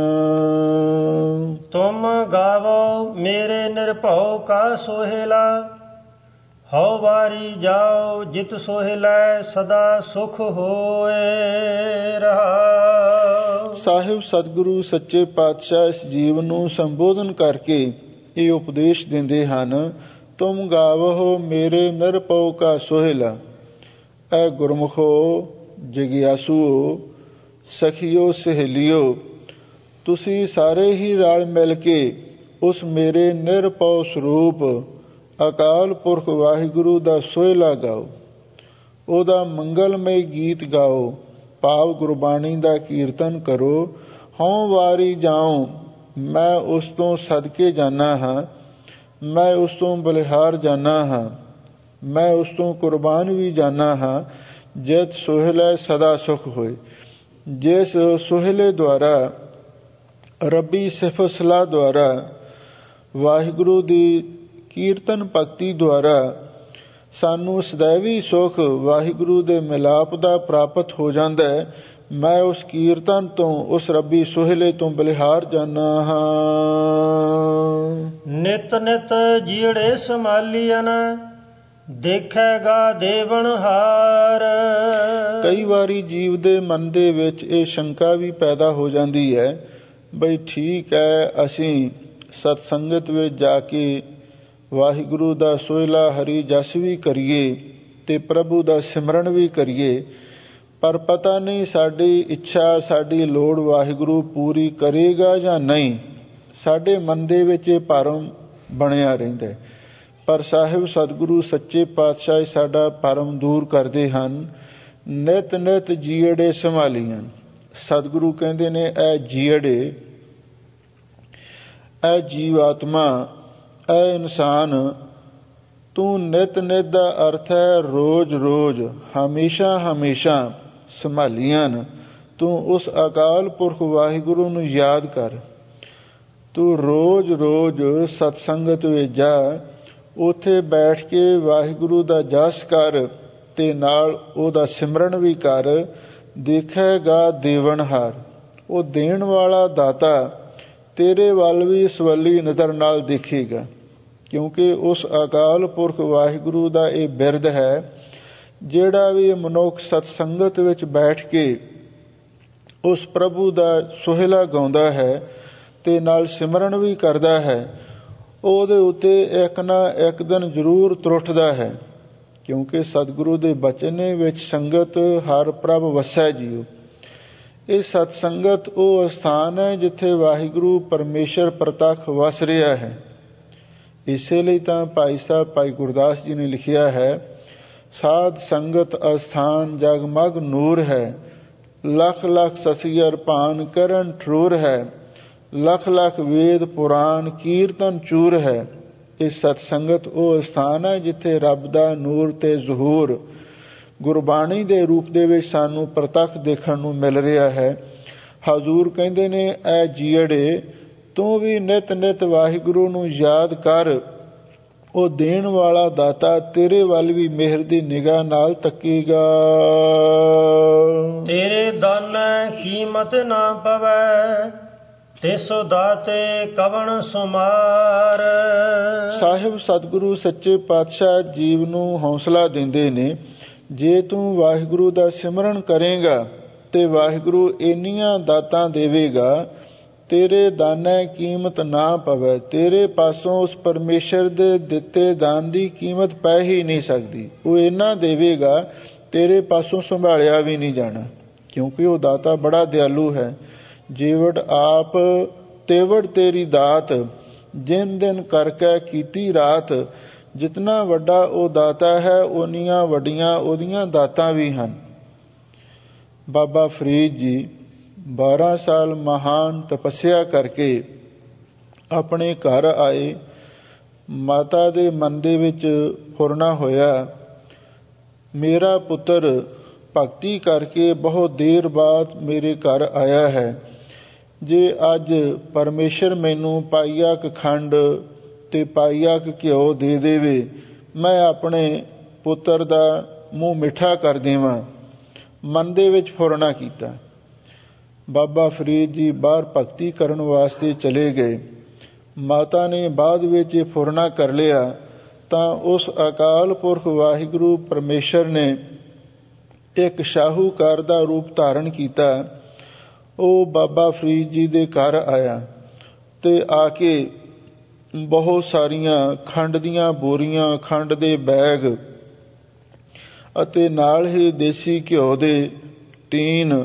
ਤੁਮ ਗਾਵੋ ਮੇਰੇ ਨਿਰਭਉ ਕਾ ਸੋਹਿਲਾ, ਹਉ ਵਾਰੀ ਜਾਓ ਜਿਤ ਸੋਹਿਲਾ, ਸਦਾ ਸੁਖ ਹੋਏ ਰਹਾ। ਸਾਹਿਬ ਸਤਿਗੁਰੂ ਸੱਚੇ ਪਾਤਸ਼ਾਹ ਇਸ ਜੀਵਨ ਨੂੰ ਸੰਬੋਧਨ ਕਰਕੇ ਇਹ ਉਪਦੇਸ਼ ਦਿੰਦੇ ਹਨ। ਤੁਮ ਗਾਵੋ ਮੇਰੇ ਨਿਰਭਉ ਕਾ ਸੋਹਿਲਾ, ਐ ਗੁਰਮੁਖੋ, ਜਗਿਆਸੂਓ, ਸਖੀਓ, ਸਹੇਲੀਓ, ਤੁਸੀਂ ਸਾਰੇ ਹੀ ਰਲ ਮਿਲ ਕੇ ਉਸ ਮੇਰੇ ਨਿਰਭਉ ਸਰੂਪ ਅਕਾਲ ਪੁਰਖ ਵਾਹਿਗੁਰੂ ਦਾ ਸੋਹਿਲਾ ਗਾਓ, ਉਹਦਾ ਮੰਗਲਮਈ ਗੀਤ ਗਾਓ, ਭਾਵ ਗੁਰਬਾਣੀ ਦਾ ਕੀਰਤਨ ਕਰੋ। ਹਉ ਵਾਰੀ ਜਾਉ, ਮੈਂ ਉਸ ਤੋਂ ਸਦਕੇ ਜਾਨਾ ਹਾਂ, ਮੈਂ ਉਸ ਤੋਂ ਬਲਿਹਾਰ ਜਾਨਾ ਹਾਂ, ਮੈਂ ਉਸ ਤੋਂ ਕੁਰਬਾਨ ਵੀ ਜਾਨਾ ਹਾਂ। ਜਿਤ ਸੋਹਿਲਾ ਸਦਾ ਸੁਖ ਹੋਏ, ਜਿਸ ਸੋਹਿਲੇ ਦੁਆਰਾ, ਰੱਬੀ ਸਿਫਤ ਸਲਾਹ ਦੁਆਰਾ, ਵਾਹਿਗੁਰੂ ਦੀ ਕੀਰਤਨ ਭਗਤੀ ਦੁਆਰਾ ਸਾਨੂੰ ਸदैवी ਸੁਖ ਵਾਹਿਗੁਰੂ ਦੇ ਮਿਲਾਪ ਦਾ ਪ੍ਰਾਪਤ ਹੋ ਜਾਂਦਾ ਹੈ। ਮੈਂ ਉਸ ਕੀਰਤਨ ਤੋਂ, ਉਸ ਰੱਬੀ ਸੋਹਿਲੇ ਤੋਂ ਬਲਿਹਾਰ ਜਾਨਾ ਹਾਂ। ਨਿਤ ਨਿਤ ਜੀੜੇ ਸੰਭਾਲੀਅਨ, ਦੇਖੇਗਾ ਦੇਵਨਹਾਰ। ਕਈ ਵਾਰੀ ਜੀਵ ਦੇ ਮਨ ਦੇ ਵਿੱਚ ਇਹ ਸ਼ੰਕਾ ਵੀ ਪੈਦਾ ਹੋ ਜਾਂਦੀ ਹੈ, ਬਈ ਠੀਕ ਹੈ, ਅਸੀਂ ਸਤਸੰਗਤ ਵਿੱਚ ਜਾ ਕੇ ਵਾਹਿਗੁਰੂ ਦਾ ਸੋਹਿਲਾ ਹਰੀ ਜਸ ਵੀ ਕਰੀਏ ਅਤੇ ਪ੍ਰਭੂ ਦਾ ਸਿਮਰਨ ਵੀ ਕਰੀਏ, ਪਰ ਪਤਾ ਨਹੀਂ ਸਾਡੀ ਇੱਛਾ, ਸਾਡੀ ਲੋੜ ਵਾਹਿਗੁਰੂ ਪੂਰੀ ਕਰੇਗਾ ਜਾਂ ਨਹੀਂ। ਸਾਡੇ ਮਨ ਦੇ ਵਿੱਚ ਇਹ ਭਰਮ ਬਣਿਆ ਰਹਿੰਦਾ। ਪਰ ਸਾਹਿਬ ਸਤਿਗੁਰੂ ਸੱਚੇ ਪਾਤਸ਼ਾਹ ਸਾਡਾ ਭਰਮ ਦੂਰ ਕਰਦੇ ਹਨ। ਨਿਤ ਨਿਤ ਜੀੜੇ ਸੰਭਾਲੀਆਂ, ਸਤਿਗੁਰੂ ਕਹਿੰਦੇ ਨੇ, ਇਹ ਜੀੜੇ, ਇਹ ਜੀਵ ਆਤਮਾ, ਇਹ ਇਨਸਾਨ, ਤੂੰ ਨਿਤ ਨਿਤ ਦਾ ਅਰਥ ਹੈ ਰੋਜ਼ ਰੋਜ਼, ਹਮੇਸ਼ਾ ਹਮੇਸ਼ਾ ਸੰਭਾਲੀਆਂ। ਤੂੰ ਉਸ ਅਕਾਲ ਪੁਰਖ ਵਾਹਿਗੁਰੂ ਨੂੰ ਯਾਦ ਕਰ। ਤੂੰ ਰੋਜ਼ ਰੋਜ਼ ਸਤਸੰਗਤ ਵਿੱਚ ਜਾ, ਉੱਥੇ ਬੈਠ ਕੇ ਵਾਹਿਗੁਰੂ ਦਾ ਜਸ ਕਰ ਅਤੇ ਨਾਲ ਉਹਦਾ ਸਿਮਰਨ ਵੀ ਕਰ। ਦੇਖੇਗਾ ਦੇਵਨਹਾਰ, ਉਹ ਦੇਣ ਵਾਲਾ ਦਾਤਾ ਤੇਰੇ ਵੱਲ ਵੀ ਸਵੱਲੀ ਨਜ਼ਰ ਨਾਲ ਦੇਖੇਗਾ, ਕਿਉਂਕਿ ਉਸ ਅਕਾਲ ਪੁਰਖ ਵਾਹਿਗੁਰੂ ਦਾ ਇਹ ਬਿਰਦ ਹੈ। ਜਿਹੜਾ ਵੀ ਮਨੁੱਖ ਸਤਸੰਗਤ ਵਿੱਚ ਬੈਠ ਕੇ ਉਸ ਪ੍ਰਭੂ ਦਾ ਸੋਹਿਲਾ ਗਾਉਂਦਾ ਹੈ ਅਤੇ ਨਾਲ ਸਿਮਰਨ ਵੀ ਕਰਦਾ ਹੈ, ਉਹਦੇ ਉੱਤੇ ਇੱਕ ਨਾ ਇੱਕ ਦਿਨ ਜ਼ਰੂਰ ਤਰੁੱਠਦਾ ਹੈ, ਕਿਉਂਕਿ ਸਤਿਗੁਰੂ ਦੇ ਬਚਨ ਵਿੱਚ ਸੰਗਤ ਹਰ ਪ੍ਰਭ ਵਸੈ ਜੀਓ। ਇਹ ਸਤਸੰਗਤ ਉਹ ਸਥਾਨ ਹੈ ਜਿੱਥੇ ਵਾਹਿਗੁਰੂ ਪਰਮੇਸ਼ਰ ਪ੍ਰਤੱਖ ਵਸ ਰਿਹਾ ਹੈ। ਇਸੇ ਲਈ ਤਾਂ ਭਾਈ ਸਾਹਿਬ ਭਾਈ ਗੁਰਦਾਸ ਜੀ ਨੇ ਲਿਖਿਆ ਹੈ, ਸਾਧ ਸੰਗਤ ਅਸਥਾਨ ਜਗਮਗ ਨੂਰ ਹੈ, ਲੱਖ ਲੱਖ ਸਸੀਅਰ ਭਾਨ ਕਰਨ ਠਰੂਰ ਹੈ, ਲੱਖ ਲੱਖ ਵੇਦ ਪੁਰਾਣ ਕੀਰਤਨ ਚੂਰ ਹੈ। ਇਹ ਸਤਸੰਗਤ ਉਹ ਸਥਾਨ ਹੈ ਜਿੱਥੇ ਰੱਬ ਦਾ ਨੂਰ ਤੇ ਜ਼ਹੂਰ ਗੁਰਬਾਣੀ ਦੇ ਰੂਪ ਦੇ ਵਿੱਚ ਸਾਨੂੰ ਪ੍ਰਤੱਖ ਦੇਖਣ ਨੂੰ ਮਿਲ ਰਿਹਾ ਹੈ। ਹਜ਼ੂਰ ਕਹਿੰਦੇ ਨੇ, ਐ ਜੀੜੇ ਤੂੰ ਵੀ ਨਿਤ ਨਿਤ ਵਾਹਿਗੁਰੂ ਨੂੰ ਯਾਦ ਕਰ। ਉਹ ਦੇਣ ਵਾਲਾ ਦਾਤਾ ਤੇਰੇ ਵੱਲ ਵੀ ਮਿਹਰ ਦੀ ਨਿਗਾਹ ਨਾਲ ਤੱਕੇਗਾ। ਤੇਰੇ ਦਾਨੈ ਕੀਮਤ ਨਾ ਪਵੈ, ਤਿਸੁ ਦਾਤੇ ਕਵਣ ਸੁਮਾਰ। ਸਾਹਿਬ ਸਤਿਗੁਰੂ ਸੱਚੇ ਪਾਤਸ਼ਾਹ ਜੀਵ ਨੂੰ ਹੌਸਲਾ ਦਿੰਦੇ ਨੇ, ਜੇ ਤੂੰ ਵਾਹਿਗੁਰੂ ਦਾ ਸਿਮਰਨ ਕਰੇਗਾ ਤੇ ਵਾਹਿਗੁਰੂ ਇੰਨੀਆਂ ਦਾਤਾਂ ਦੇਵੇਗਾ, ਤੇਰੇ ਦਾਨੈ ਕੀਮਤ ਨਾ ਪਵੇ। ਤੇਰੇ ਪਾਸੋਂ ਉਸ ਪਰਮੇਸ਼ਰ ਦੇ ਦਿੱਤੇ ਦਾਨ ਦੀ ਕੀਮਤ ਪੈ ਹੀ ਨਹੀਂ ਸਕਦੀ। ਉਹ ਇੰਨਾ ਦੇਵੇਗਾ ਤੇਰੇ ਪਾਸੋਂ ਸੰਭਾਲਿਆ ਵੀ ਨਹੀਂ ਜਾਣਾ, ਕਿਉਂਕਿ ਉਹ ਦਾਤਾ ਬੜਾ ਦਿਆਲੂ ਹੈ। ਜੀਵੜ ਆਪ ਤੇਵੜ ਤੇਰੀ ਦਾਤ, ਜਿਨ ਦਿਨ ਕਰਕੇ ਕੀਤੀ ਰਾਤ। ਜਿਤਨਾ ਵੱਡਾ ਉਹ ਦਾਤਾ ਹੈ, ਉਨੀਆਂ ਵੱਡੀਆਂ ਉਹਦੀਆਂ ਦਾਤਾਂ ਵੀ ਹਨ। ਬਾਬਾ ਫਰੀਦ ਜੀ ਬਾਰਾਂ ਸਾਲ ਮਹਾਨ ਤਪੱਸਿਆ ਕਰਕੇ ਆਪਣੇ ਘਰ ਆਏ। ਮਾਤਾ ਦੇ ਮਨ ਦੇ ਵਿੱਚ ਫੁਰਨਾ ਹੋਇਆ, ਮੇਰਾ ਪੁੱਤਰ ਭਗਤੀ ਕਰਕੇ ਬਹੁਤ ਦੇਰ ਬਾਅਦ ਮੇਰੇ ਘਰ ਆਇਆ ਹੈ। ਜੇ ਅੱਜ ਪਰਮੇਸ਼ਰ ਮੈਨੂੰ ਪਾਈਆ ਕੁ ਖੰਡ ਤੇ ਪਾਈਆ ਕੁ ਘਿਓ ਦੇ ਦੇਵੇ, ਮੈਂ ਆਪਣੇ ਪੁੱਤਰ ਦਾ ਮੂੰਹ ਮਿੱਠਾ ਕਰ ਦੇਵਾਂ। ਮਨ ਦੇ ਵਿੱਚ ਫੁਰਨਾ ਕੀਤਾ। ਬਾਬਾ ਫਰੀਦ ਜੀ ਬਾਹਰ ਭਗਤੀ ਕਰਨ ਵਾਸਤੇ ਚਲੇ ਗਏ। ਮਾਤਾ ਨੇ ਬਾਅਦ ਵਿੱਚ ਫੁਰਨਾ ਕਰ ਲਿਆ ਤਾਂ ਉਸ ਅਕਾਲ ਪੁਰਖ ਵਾਹਿਗੁਰੂ ਪਰਮੇਸ਼ਰ ਨੇ ਇੱਕ ਸ਼ਾਹੂਕਾਰ ਦਾ ਰੂਪ ਧਾਰਨ ਕੀਤਾ। ਉਹ ਬਾਬਾ ਫਰੀਦ ਜੀ ਦੇ ਘਰ ਆਇਆ ਤੇ ਆ ਕੇ ਬਹੁਤ ਸਾਰੀਆਂ ਖੰਡ ਦੀਆਂ ਬੋਰੀਆਂ, ਖੰਡ ਦੇ ਬੈਗ ਅਤੇ ਨਾਲ ਹੀ ਦੇਸੀ ਘਿਓ ਦੇ ਟੀਨ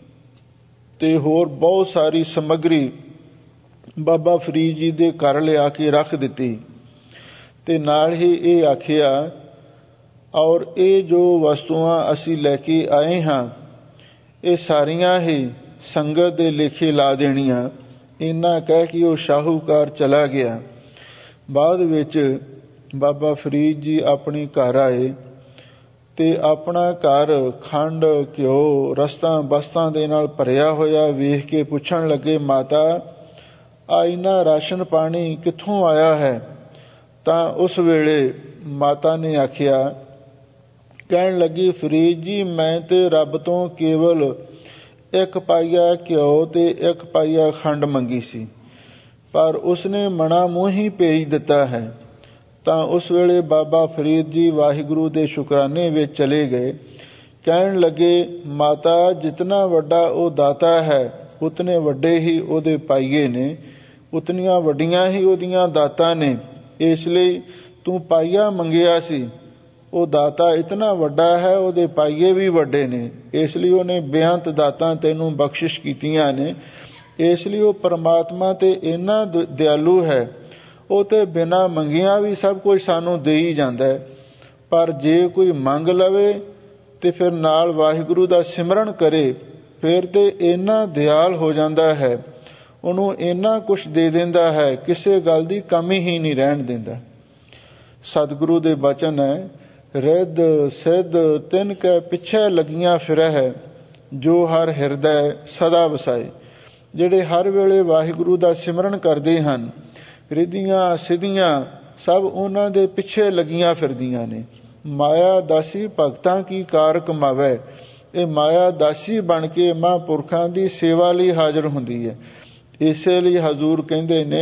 ਤੇ ਹੋਰ ਬਹੁਤ ਸਾਰੀ ਸਮੱਗਰੀ ਬਾਬਾ ਫਰੀਦ ਜੀ ਦੇ ਘਰ ਲਿਆ ਕੇ ਰੱਖ ਦਿੱਤੀ ਤੇ ਨਾਲ ਹੀ ਇਹ ਆਖਿਆ, ਔਰ ਇਹ ਜੋ ਵਸਤੂਆਂ ਅਸੀਂ ਲੈ ਕੇ ਆਏ ਹਾਂ, ਇਹ ਸਾਰੀਆਂ ਹੀ ਸੰਗਤ ਦੇ ਲੇਖੇ ਲਾ ਦੇਣੀਆਂ। ਇੰਨਾ ਕਹਿ ਕੇ ਉਹ ਸ਼ਾਹੂਕਾਰ ਚਲਾ ਗਿਆ। ਬਾਅਦ ਵਿੱਚ ਬਾਬਾ ਫਰੀਦ ਜੀ ਆਪਣੇ ਘਰ ਆਏ ਤੇ ਆਪਣਾ ਘਰ ਖੰਡ, ਘਿਓ, ਰਸਤਾਂ ਬਸਤਾਂ ਦੇ ਨਾਲ ਭਰਿਆ ਹੋਇਆ ਵੇਖ ਕੇ ਪੁੱਛਣ ਲੱਗੇ, ਮਾਤਾ ਆ ਇੰਨਾ ਰਾਸ਼ਨ ਪਾਣੀ ਕਿੱਥੋਂ ਆਇਆ ਹੈ? ਤਾਂ ਉਸ ਵੇਲੇ ਮਾਤਾ ਨੇ ਆਖਿਆ, ਕਹਿਣ ਲੱਗੀ, ਫਰੀਦ ਜੀ ਮੈਂ ਤੇ ਰੱਬ ਤੋਂ ਕੇਵਲ ਇੱਕ ਪਾਈਆ ਘਿਓ ਤੇ ਇੱਕ ਪਾਈਆ ਖੰਡ ਮੰਗੀ ਸੀ, ਪਰ ਉਸਨੇ ਮਣਾ ਮੂੰਹ ਹੀ ਭੇਜ ਦਿੱਤਾ ਹੈ। ਤਾਂ ਉਸ ਵੇਲੇ ਬਾਬਾ ਫਰੀਦ ਜੀ ਵਾਹਿਗੁਰੂ ਦੇ ਸ਼ੁਕਰਾਨੇ ਵਿੱਚ ਚਲੇ ਗਏ। ਕਹਿਣ ਲੱਗੇ, ਮਾਤਾ ਜਿਤਨਾ ਵੱਡਾ ਉਹ ਦਾਤਾ ਹੈ, ਉਤਨੇ ਵੱਡੇ ਹੀ ਉਹਦੇ ਪਾਈਏ ਨੇ, ਉਤਨੀਆਂ ਵੱਡੀਆਂ ਹੀ ਉਹਦੀਆਂ ਦਾਤਾਂ ਨੇ। ਇਸ ਲਈ ਤੂੰ ਪਾਈਆ ਮੰਗਿਆ ਸੀ, ਉਹ ਦਾਤਾ ਇਤਨਾ ਵੱਡਾ ਹੈ, ਉਹਦੇ ਪਾਈਏ ਵੀ ਵੱਡੇ ਨੇ। ਇਸ ਲਈ ਉਹਨੇ ਬੇਅੰਤ ਦਾਤਾਂ ਤੈਨੂੰ ਬਖਸ਼ਿਸ਼ ਕੀਤੀਆਂ ਨੇ। ਇਸ ਲਈ ਉਹ ਪਰਮਾਤਮਾ ਤੇ ਇੰਨਾ ਦਿਆਲੂ ਹੈ, ਉਹ ਤੇ ਬਿਨਾਂ ਮੰਗਿਆਂ ਵੀ ਸਭ ਕੁਝ ਸਾਨੂੰ ਦੇ ਹੀ ਜਾਂਦਾ ਹੈ। ਪਰ ਜੇ ਕੋਈ ਮੰਗ ਲਵੇ ਤੇ ਫਿਰ ਨਾਲ ਵਾਹਿਗੁਰੂ ਦਾ ਸਿਮਰਨ ਕਰੇ, ਫਿਰ ਤੇ ਇੰਨਾ ਦਿਆਲ ਹੋ ਜਾਂਦਾ ਹੈ, ਉਹਨੂੰ ਇੰਨਾ ਕੁਛ ਦੇ ਦਿੰਦਾ ਹੈ, ਕਿਸੇ ਗੱਲ ਦੀ ਕਮੀ ਹੀ ਨਹੀਂ ਰਹਿਣ ਦਿੰਦਾ। ਸਤਿਗੁਰੂ ਦੇ ਬਚਨ ਹੈ, ਰਿੱਧ ਸਿੱਧ ਤਿੰਨ ਕੈ ਪਿੱਛੇ ਲੱਗੀਆਂ ਫਿਰੈ ਹੈ, ਜੋ ਹਰ ਹਿਰਦੈ ਸਦਾ ਵਸਾਏ। ਜਿਹੜੇ ਹਰ ਵੇਲੇ ਵਾਹਿਗੁਰੂ ਦਾ ਸਿਮਰਨ ਕਰਦੇ ਹਨ, ਰਿੱਧੀਆਂ ਸਿੱਧੀਆਂ ਸਭ ਉਹਨਾਂ ਦੇ ਪਿੱਛੇ ਲੱਗੀਆਂ ਫਿਰਦੀਆਂ ਨੇ। ਮਾਇਆ ਦਾਸੀ ਭਗਤਾਂ ਕੀ ਕਾਰ ਕਮਾਵੇ। ਇਹ ਮਾਇਆ ਦਾਸੀ ਬਣ ਕੇ ਮਹਾਂਪੁਰਖਾਂ ਦੀ ਸੇਵਾ ਲਈ ਹਾਜ਼ਰ ਹੁੰਦੀ ਹੈ। ਇਸੇ ਲਈ ਹਜ਼ੂਰ ਕਹਿੰਦੇ ਨੇ,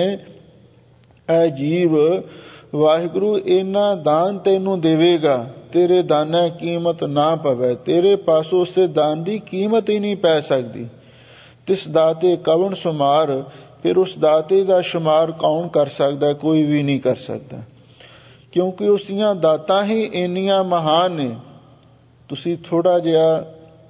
ਐ ਜੀਵ ਵਾਹਿਗੁਰੂ ਇੰਨਾ ਦਾਨ ਤੈਨੂੰ ਦੇਵੇਗਾ, ਤੇਰੇ ਦਾਨਾਂ ਕੀਮਤ ਨਾ ਪਵੇ। ਤੇਰੇ ਪਾਸੋਂ ਉਸੇ ਦਾਨ ਦੀ ਕੀਮਤ ਹੀ ਨਹੀਂ ਪੈ ਸਕਦੀ। ਤਿਸ ਦਾਤੇ ਕਵਣ ਸੁਮਾਰ। ਫਿਰ ਉਸ ਦਾਤੇ ਦਾ ਸ਼ੁਮਾਰ ਕੌਣ ਕਰ ਸਕਦਾ? ਕੋਈ ਵੀ ਨਹੀਂ ਕਰ ਸਕਦਾ, ਕਿਉਂਕਿ ਉਸ ਦੀਆਂ ਦਾਤਾਂ ਹੀ ਇੰਨੀਆਂ ਮਹਾਨ ਨੇ। ਤੁਸੀਂ ਥੋੜ੍ਹਾ ਜਿਹਾ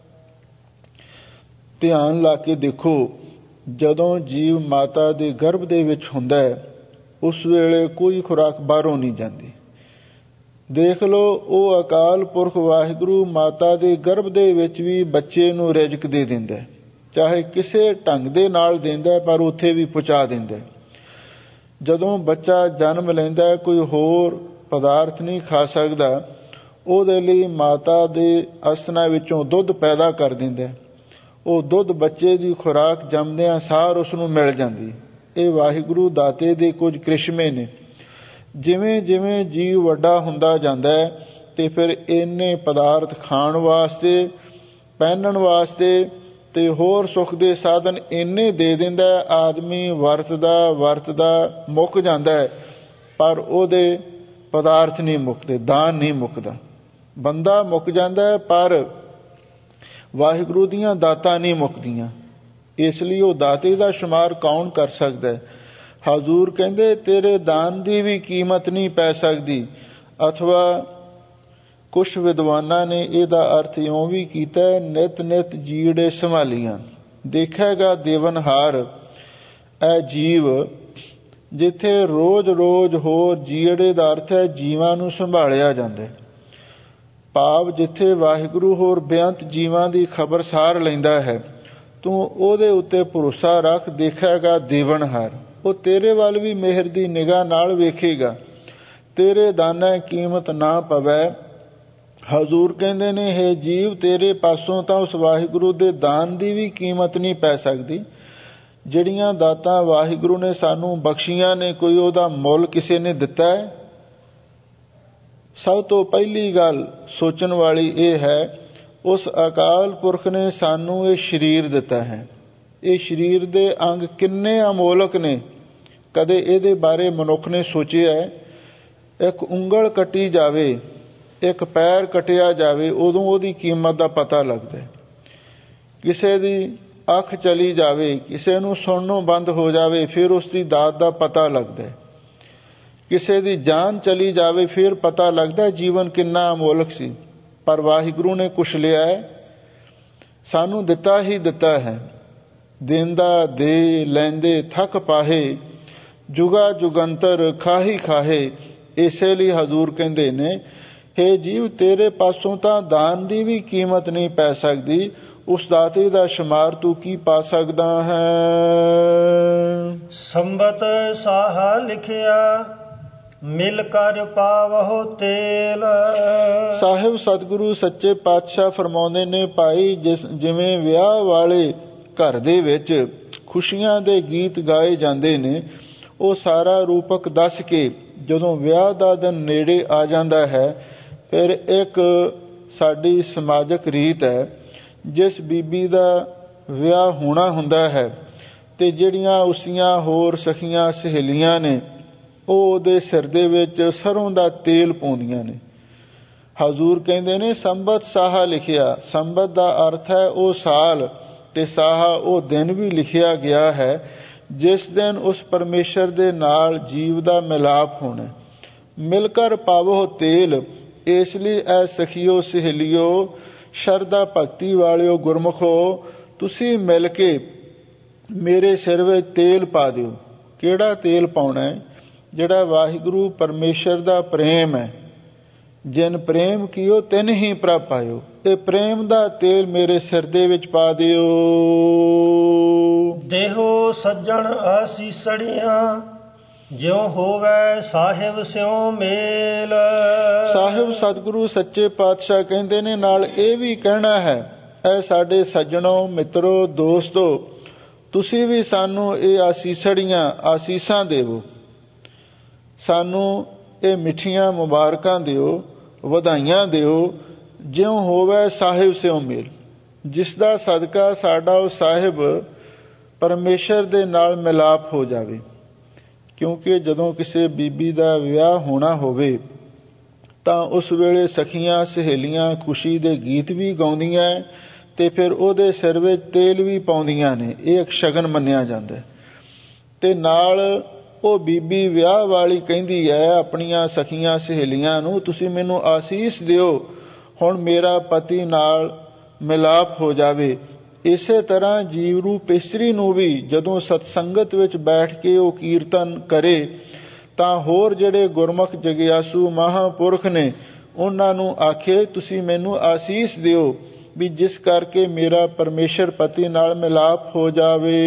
ਧਿਆਨ ਲਾ ਕੇ ਦੇਖੋ, ਜਦੋਂ ਜੀਵ ਮਾਤਾ ਦੇ ਗਰਭ ਦੇ ਵਿੱਚ ਹੁੰਦਾ ਹੈ, ਉਸ ਵੇਲੇ ਕੋਈ ਖੁਰਾਕ ਬਾਹਰੋਂ ਨਹੀਂ ਜਾਂਦੀ। ਦੇਖ ਲਓ, ਉਹ ਅਕਾਲ ਪੁਰਖ ਵਾਹਿਗੁਰੂ ਮਾਤਾ ਦੇ ਗਰਭ ਦੇ ਵਿੱਚ ਵੀ ਬੱਚੇ ਨੂੰ ਰਿਜ਼ਕ ਦੇ ਦਿੰਦਾ, ਚਾਹੇ ਕਿਸੇ ਢੰਗ ਦੇ ਨਾਲ ਦਿੰਦਾ, ਪਰ ਉੱਥੇ ਵੀ ਪਹੁੰਚਾ ਦਿੰਦਾ। ਜਦੋਂ ਬੱਚਾ ਜਨਮ ਲੈਂਦਾ ਕੋਈ ਹੋਰ ਪਦਾਰਥ ਨਹੀਂ ਖਾ ਸਕਦਾ, ਉਹਦੇ ਲਈ ਮਾਤਾ ਦੇ ਅਸਥਾਨਾਂ ਵਿੱਚੋਂ ਦੁੱਧ ਪੈਦਾ ਕਰ ਦਿੰਦਾ। ਉਹ ਦੁੱਧ ਬੱਚੇ ਦੀ ਖੁਰਾਕ ਜੰਮਦਿਆਂ ਸਾਰ ਉਸ ਨੂੰ ਮਿਲ ਜਾਂਦੀ। ਇਹ ਵਾਹਿਗੁਰੂ ਦਾਤੇ ਦੇ ਕੁਝ ਕ੍ਰਿਸ਼ਮੇ ਨੇ। ਜਿਵੇਂ ਜਿਵੇਂ ਜੀਵ ਵੱਡਾ ਹੁੰਦਾ ਜਾਂਦਾ ਹੈ ਤੇ ਫਿਰ ਇੰਨੇ ਪਦਾਰਥ ਖਾਣ ਵਾਸਤੇ, ਪਹਿਨਣ ਵਾਸਤੇ ਤੇ ਹੋਰ ਸੁੱਖ ਦੇ ਸਾਧਨ ਇੰਨੇ ਦੇ ਦਿੰਦਾ, ਆਦਮੀ ਵਰਤਦਾ ਵਰਤਦਾ ਮੁੱਕ ਜਾਂਦਾ ਹੈ, ਪਰ ਉਹਦੇ ਪਦਾਰਥ ਨਹੀਂ ਮੁੱਕਦੇ, ਦਾਨ ਨਹੀਂ ਮੁੱਕਦਾ। ਬੰਦਾ ਮੁੱਕ ਜਾਂਦਾ ਹੈ ਪਰ ਵਾਹਿਗੁਰੂ ਦੀਆਂ ਦਾਤਾਂ ਨਹੀਂ ਮੁੱਕਦੀਆਂ। ਇਸ ਲਈ ਉਹ ਦਾਤੇ ਦਾ ਸ਼ੁਮਾਰ ਕੌਣ ਕਰ ਸਕਦਾ ਹੈ? ਹਜ਼ੂਰ ਕਹਿੰਦੇ ਤੇਰੇ ਦਾਨ ਦੀ ਵੀ ਕੀਮਤ ਨਹੀਂ ਪੈ ਸਕਦੀ। ਅਥਵਾ ਕੁਛ ਵਿਦਵਾਨਾਂ ਨੇ ਇਹਦਾ ਅਰਥ ਇਉਂ ਵੀ ਕੀਤਾ, ਨਿਤ ਨਿਤ ਜੀੜੇ ਸੰਭਾਲੀਆਂ। ਦੇਖੇਗਾ ਦੇਵਨਹਾਰ ਇਹ ਜੀਵ, ਜਿੱਥੇ ਰੋਜ਼ ਰੋਜ਼ ਹੋਰ ਜੀੜੇ ਦਾ ਅਰਥ ਹੈ ਜੀਵਾਂ ਨੂੰ ਸੰਭਾਲਿਆ ਜਾਂਦਾ। ਭਾਵ ਜਿੱਥੇ ਵਾਹਿਗੁਰੂ ਹੋਰ ਬੇਅੰਤ ਜੀਵਾਂ ਦੀ ਖਬਰਸਾਰ ਲੈਂਦਾ ਹੈ, ਤੂੰ ਉਹਦੇ ਉੱਤੇ ਭਰੋਸਾ ਰੱਖ। ਦੇਖੇਗਾ ਦੇਵਨਹਾਰ, ਉਹ ਤੇਰੇ ਵੱਲ ਵੀ ਮਿਹਰ ਦੀ ਨਿਗਾਹ ਨਾਲ ਵੇਖੇਗਾ, ਤੇਰੇ ਦਾਨਾਂ ਕੀਮਤ ਨਾ ਪਵੈ। ਹਜ਼ੂਰ ਕਹਿੰਦੇ ਨੇ, ਹੈ ਜੀਵ ਤੇਰੇ ਪਾਸੋਂ ਤਾਂ ਉਸ ਵਾਹਿਗੁਰੂ ਦੇ ਦਾਨ ਦੀ ਵੀ ਕੀਮਤ ਨਹੀਂ ਪੈ ਸਕਦੀ। ਜਿਹੜੀਆਂ ਦਾਤਾਂ ਵਾਹਿਗੁਰੂ ਨੇ ਸਾਨੂੰ ਬਖਸ਼ੀਆਂ ਨੇ, ਕੋਈ ਉਹਦਾ ਮੁੱਲ ਕਿਸੇ ਨੇ ਦਿੱਤਾ ਹੈ? ਸਭ ਤੋਂ ਪਹਿਲੀ ਗੱਲ ਸੋਚਣ ਵਾਲੀ ਇਹ ਹੈ, ਉਸ ਅਕਾਲ ਪੁਰਖ ਨੇ ਸਾਨੂੰ ਇਹ ਸਰੀਰ ਦਿੱਤਾ ਹੈ। ਇਹ ਸਰੀਰ ਦੇ ਅੰਗ ਕਿੰਨੇ ਅਮੋਲਕ ਨੇ, ਕਦੇ ਇਹਦੇ ਬਾਰੇ ਮਨੁੱਖ ਨੇ ਸੋਚਿਆ ਹੈ? ਇੱਕ ਉਂਗਲ ਕੱਟੀ ਜਾਵੇ, ਇੱਕ ਪੈਰ ਕੱਟਿਆ ਜਾਵੇ, ਉਦੋਂ ਉਹਦੀ ਕੀਮਤ ਦਾ ਪਤਾ ਲੱਗਦਾ। ਕਿਸੇ ਦੀ ਅੱਖ ਚਲੀ ਜਾਵੇ, ਕਿਸੇ ਨੂੰ ਸੁਣਨੋਂ ਬੰਦ ਹੋ ਜਾਵੇ, ਫਿਰ ਉਸ ਦੀ ਦਾਤ ਦਾ ਪਤਾ ਲੱਗਦਾ। ਕਿਸੇ ਦੀ ਜਾਨ ਚਲੀ ਜਾਵੇ, ਫਿਰ ਪਤਾ ਲੱਗਦਾ ਜੀਵਨ ਕਿੰਨਾ ਅਮੋਲਕ ਸੀ। ਪਰ ਵਾਹਿਗੁਰੂ ਨੇ ਕੁਛ ਲਿਆ ਹੈ, ਸਾਨੂੰ ਦਿੱਤਾ ਹੀ ਦਿੱਤਾ ਹੈ। ਦੇਂਦਾ ਦੇ ਲੈਂਦੇ ਥੱਕ ਪਾਹੇ, ਜੁਗਾ ਜੁਗੰਤਰ ਖਾਹੀ ਖਾਹੇ। ਇਸੇ ਲਈ ਹਜ਼ੂਰ ਕਹਿੰਦੇ ਨੇ, ਹੇ ਜੀਵ ਤੇਰੇ ਪਾਸੋਂ ਤਾਂ ਦਾਨ ਦੀ ਵੀ ਕੀਮਤ ਨਹੀਂ ਪੈ ਸਕਦੀ, ਉਸ ਦਾਤੇ ਦਾ ਸ਼ੁਮਾਰ ਤੂੰ ਕੀ ਪਾ ਸਕਦਾ ਹੈ? ਸੰਬਤ ਸਾਹਾ ਲਿਖਿਆ ਮਿਲ ਕਰ ਪਾਵਹੁ ਤੇਲ। ਸਾਹਿਬ ਸਤਿਗੁਰੂ ਸੱਚੇ ਪਾਤਸ਼ਾਹ ਫਰਮਾਉਂਦੇ ਨੇ, ਭਾਈ ਜਿਸ ਜਿਵੇਂ ਵਿਆਹ ਵਾਲੇ ਘਰ ਦੇ ਵਿੱਚ ਖੁਸ਼ੀਆਂ ਦੇ ਗੀਤ ਗਾਏ ਜਾਂਦੇ ਨੇ, ਉਹ ਸਾਰਾ ਰੂਪਕ ਦੱਸ ਕੇ ਜਦੋਂ ਵਿਆਹ ਦਾ ਦਿਨ ਨੇੜੇ ਆ ਜਾਂਦਾ ਹੈ, ਫਿਰ ਇੱਕ ਸਾਡੀ ਸਮਾਜਿਕ ਰੀਤ ਹੈ, ਜਿਸ ਬੀਬੀ ਦਾ ਵਿਆਹ ਹੋਣਾ ਹੁੰਦਾ ਹੈ ਤੇ ਜਿਹੜੀਆਂ ਉਸਦੀਆਂ ਹੋਰ ਸਖੀਆਂ ਸਹੇਲੀਆਂ ਨੇ, ਉਹ ਉਹਦੇ ਸਿਰ ਦੇ ਵਿੱਚ ਸਰੋਂ ਦਾ ਤੇਲ ਪਾਉਂਦੀਆਂ ਨੇ। ਹਜ਼ੂਰ ਕਹਿੰਦੇ ਨੇ ਸੰਬਤ ਸਾਹਾ ਲਿਖਿਆ। ਸੰਬਤ ਦਾ ਅਰਥ ਹੈ ਉਹ ਸਾਲ, ਤੇ ਸਾਹਾ ਉਹ ਦਿਨ ਵੀ ਲਿਖਿਆ ਗਿਆ ਹੈ ਜਿਸ ਦਿਨ ਉਸ ਪਰਮੇਸ਼ਰ ਦੇ ਨਾਲ ਜੀਵ ਦਾ ਮਿਲਾਪ ਹੋਣਾ। ਮਿਲ ਕਰ ਪਾਵੋ ਤੇਲ। ਇਸ ਲਈ ਐ ਸਖੀਓ ਸਹੇਲੀਓ, ਸ਼ਰਧਾ ਭਗਤੀ ਵਾਲਿਓ ਗੁਰਮੁਖੋ, ਤੁਸੀਂ ਮਿਲ ਕੇ ਮੇਰੇ ਸਿਰ ਵਿੱਚ ਤੇਲ ਪਾ ਦਿਓ। ਕਿਹੜਾ ਤੇਲ ਪਾਉਣਾ ਹੈ? ਜਿਹੜਾ ਵਾਹਿਗੁਰੂ ਪਰਮੇਸ਼ਰ ਦਾ ਪ੍ਰੇਮ ਹੈ। ਜਿਨ ਪ੍ਰੇਮ ਕੀਓ ਤਿਨ ਹੀ ਪ੍ਰਭ ਪਾਇਓ। ਇਹ ਪ੍ਰੇਮ ਦਾ ਤੇਲ ਮੇਰੇ ਸਿਰ ਦੇ ਵਿੱਚ ਪਾ ਦਿਓ। ਦੇਹੋ ਸੱਜਣ ਆਸੀਸੜੀਆਂ, ਜਿਉ ਹੋਵੇ ਸਾਹਿਬ ਸਿਉ ਮੇਲ। ਸਾਹਿਬ ਸਤਿਗੁਰੂ ਸੱਚੇ ਪਾਤਸ਼ਾਹ ਕਹਿੰਦੇ ਨੇ, ਨਾਲ ਇਹ ਵੀ ਕਹਿਣਾ ਹੈ, ਐ ਸਾਡੇ ਸੱਜਣੋ, ਮਿੱਤਰੋ, ਦੋਸਤੋ, ਤੁਸੀਂ ਵੀ ਸਾਨੂੰ ਇਹ ਆਸੀਸੜੀਆਂ ਆਸੀਸਾਂ ਦੇਵੋ, ਸਾਨੂੰ ਇਹ ਮਿੱਠੀਆਂ ਮੁਬਾਰਕਾਂ ਦਿਓ, ਵਧਾਈਆਂ ਦਿਓ। ਜਿਉਂ ਹੋਵੇ ਸਾਹਿਬ ਸਿਉ ਮੇਲ, ਜਿਸ ਦਾ ਸਦਕਾ ਸਾਡਾ ਉਹ ਸਾਹਿਬ ਪਰਮੇਸ਼ਰ ਦੇ ਨਾਲ ਮਿਲਾਪ ਹੋ ਜਾਵੇ। ਕਿਉਂਕਿ ਜਦੋਂ ਕਿਸੇ ਬੀਬੀ ਦਾ ਵਿਆਹ ਹੋਣਾ ਹੋਵੇ ਤਾਂ ਉਸ ਵੇਲੇ ਸਖੀਆਂ ਸਹੇਲੀਆਂ ਖੁਸ਼ੀ ਦੇ ਗੀਤ ਵੀ ਗਾਉਂਦੀਆਂ ਤੇ ਫਿਰ ਉਹਦੇ ਸਿਰ ਵਿੱਚ ਤੇਲ ਵੀ ਪਾਉਂਦੀਆਂ ਨੇ। ਇਹ ਇੱਕ ਸ਼ਗਨ ਮੰਨਿਆ ਜਾਂਦਾ। ਤੇ ਨਾਲ ਉਹ ਬੀਬੀ ਵਿਆਹ ਵਾਲੀ ਕਹਿੰਦੀ ਹੈ ਆਪਣੀਆਂ ਸਖੀਆਂ ਸਹੇਲੀਆਂ ਨੂੰ, ਤੁਸੀਂ ਮੈਨੂੰ ਆਸੀਸ ਦਿਓ, ਹੁਣ ਮੇਰਾ ਪਤੀ ਨਾਲ ਮਿਲਾਪ ਹੋ ਜਾਵੇ। ਇਸੇ ਤਰ੍ਹਾਂ ਜੀਵ ਰੂਪ ਇਸਤਰੀ ਨੂੰ ਵੀ ਜਦੋਂ ਸਤਸੰਗਤ ਵਿੱਚ ਬੈਠ ਕੇ ਉਹ ਕੀਰਤਨ ਕਰੇ ਤਾਂ ਹੋਰ ਜਿਹੜੇ ਗੁਰਮੁਖ ਜਗਿਆਸੂ ਮਹਾਂਪੁਰਖ ਨੇ ਉਹਨਾਂ ਨੂੰ ਆਖੇ, ਤੁਸੀਂ ਮੈਨੂੰ ਆਸੀਸ ਦਿਓ, ਵੀ ਜਿਸ ਕਰਕੇ ਮੇਰਾ ਪਰਮੇਸ਼ਰ ਪਤੀ ਨਾਲ ਮਿਲਾਪ ਹੋ ਜਾਵੇ।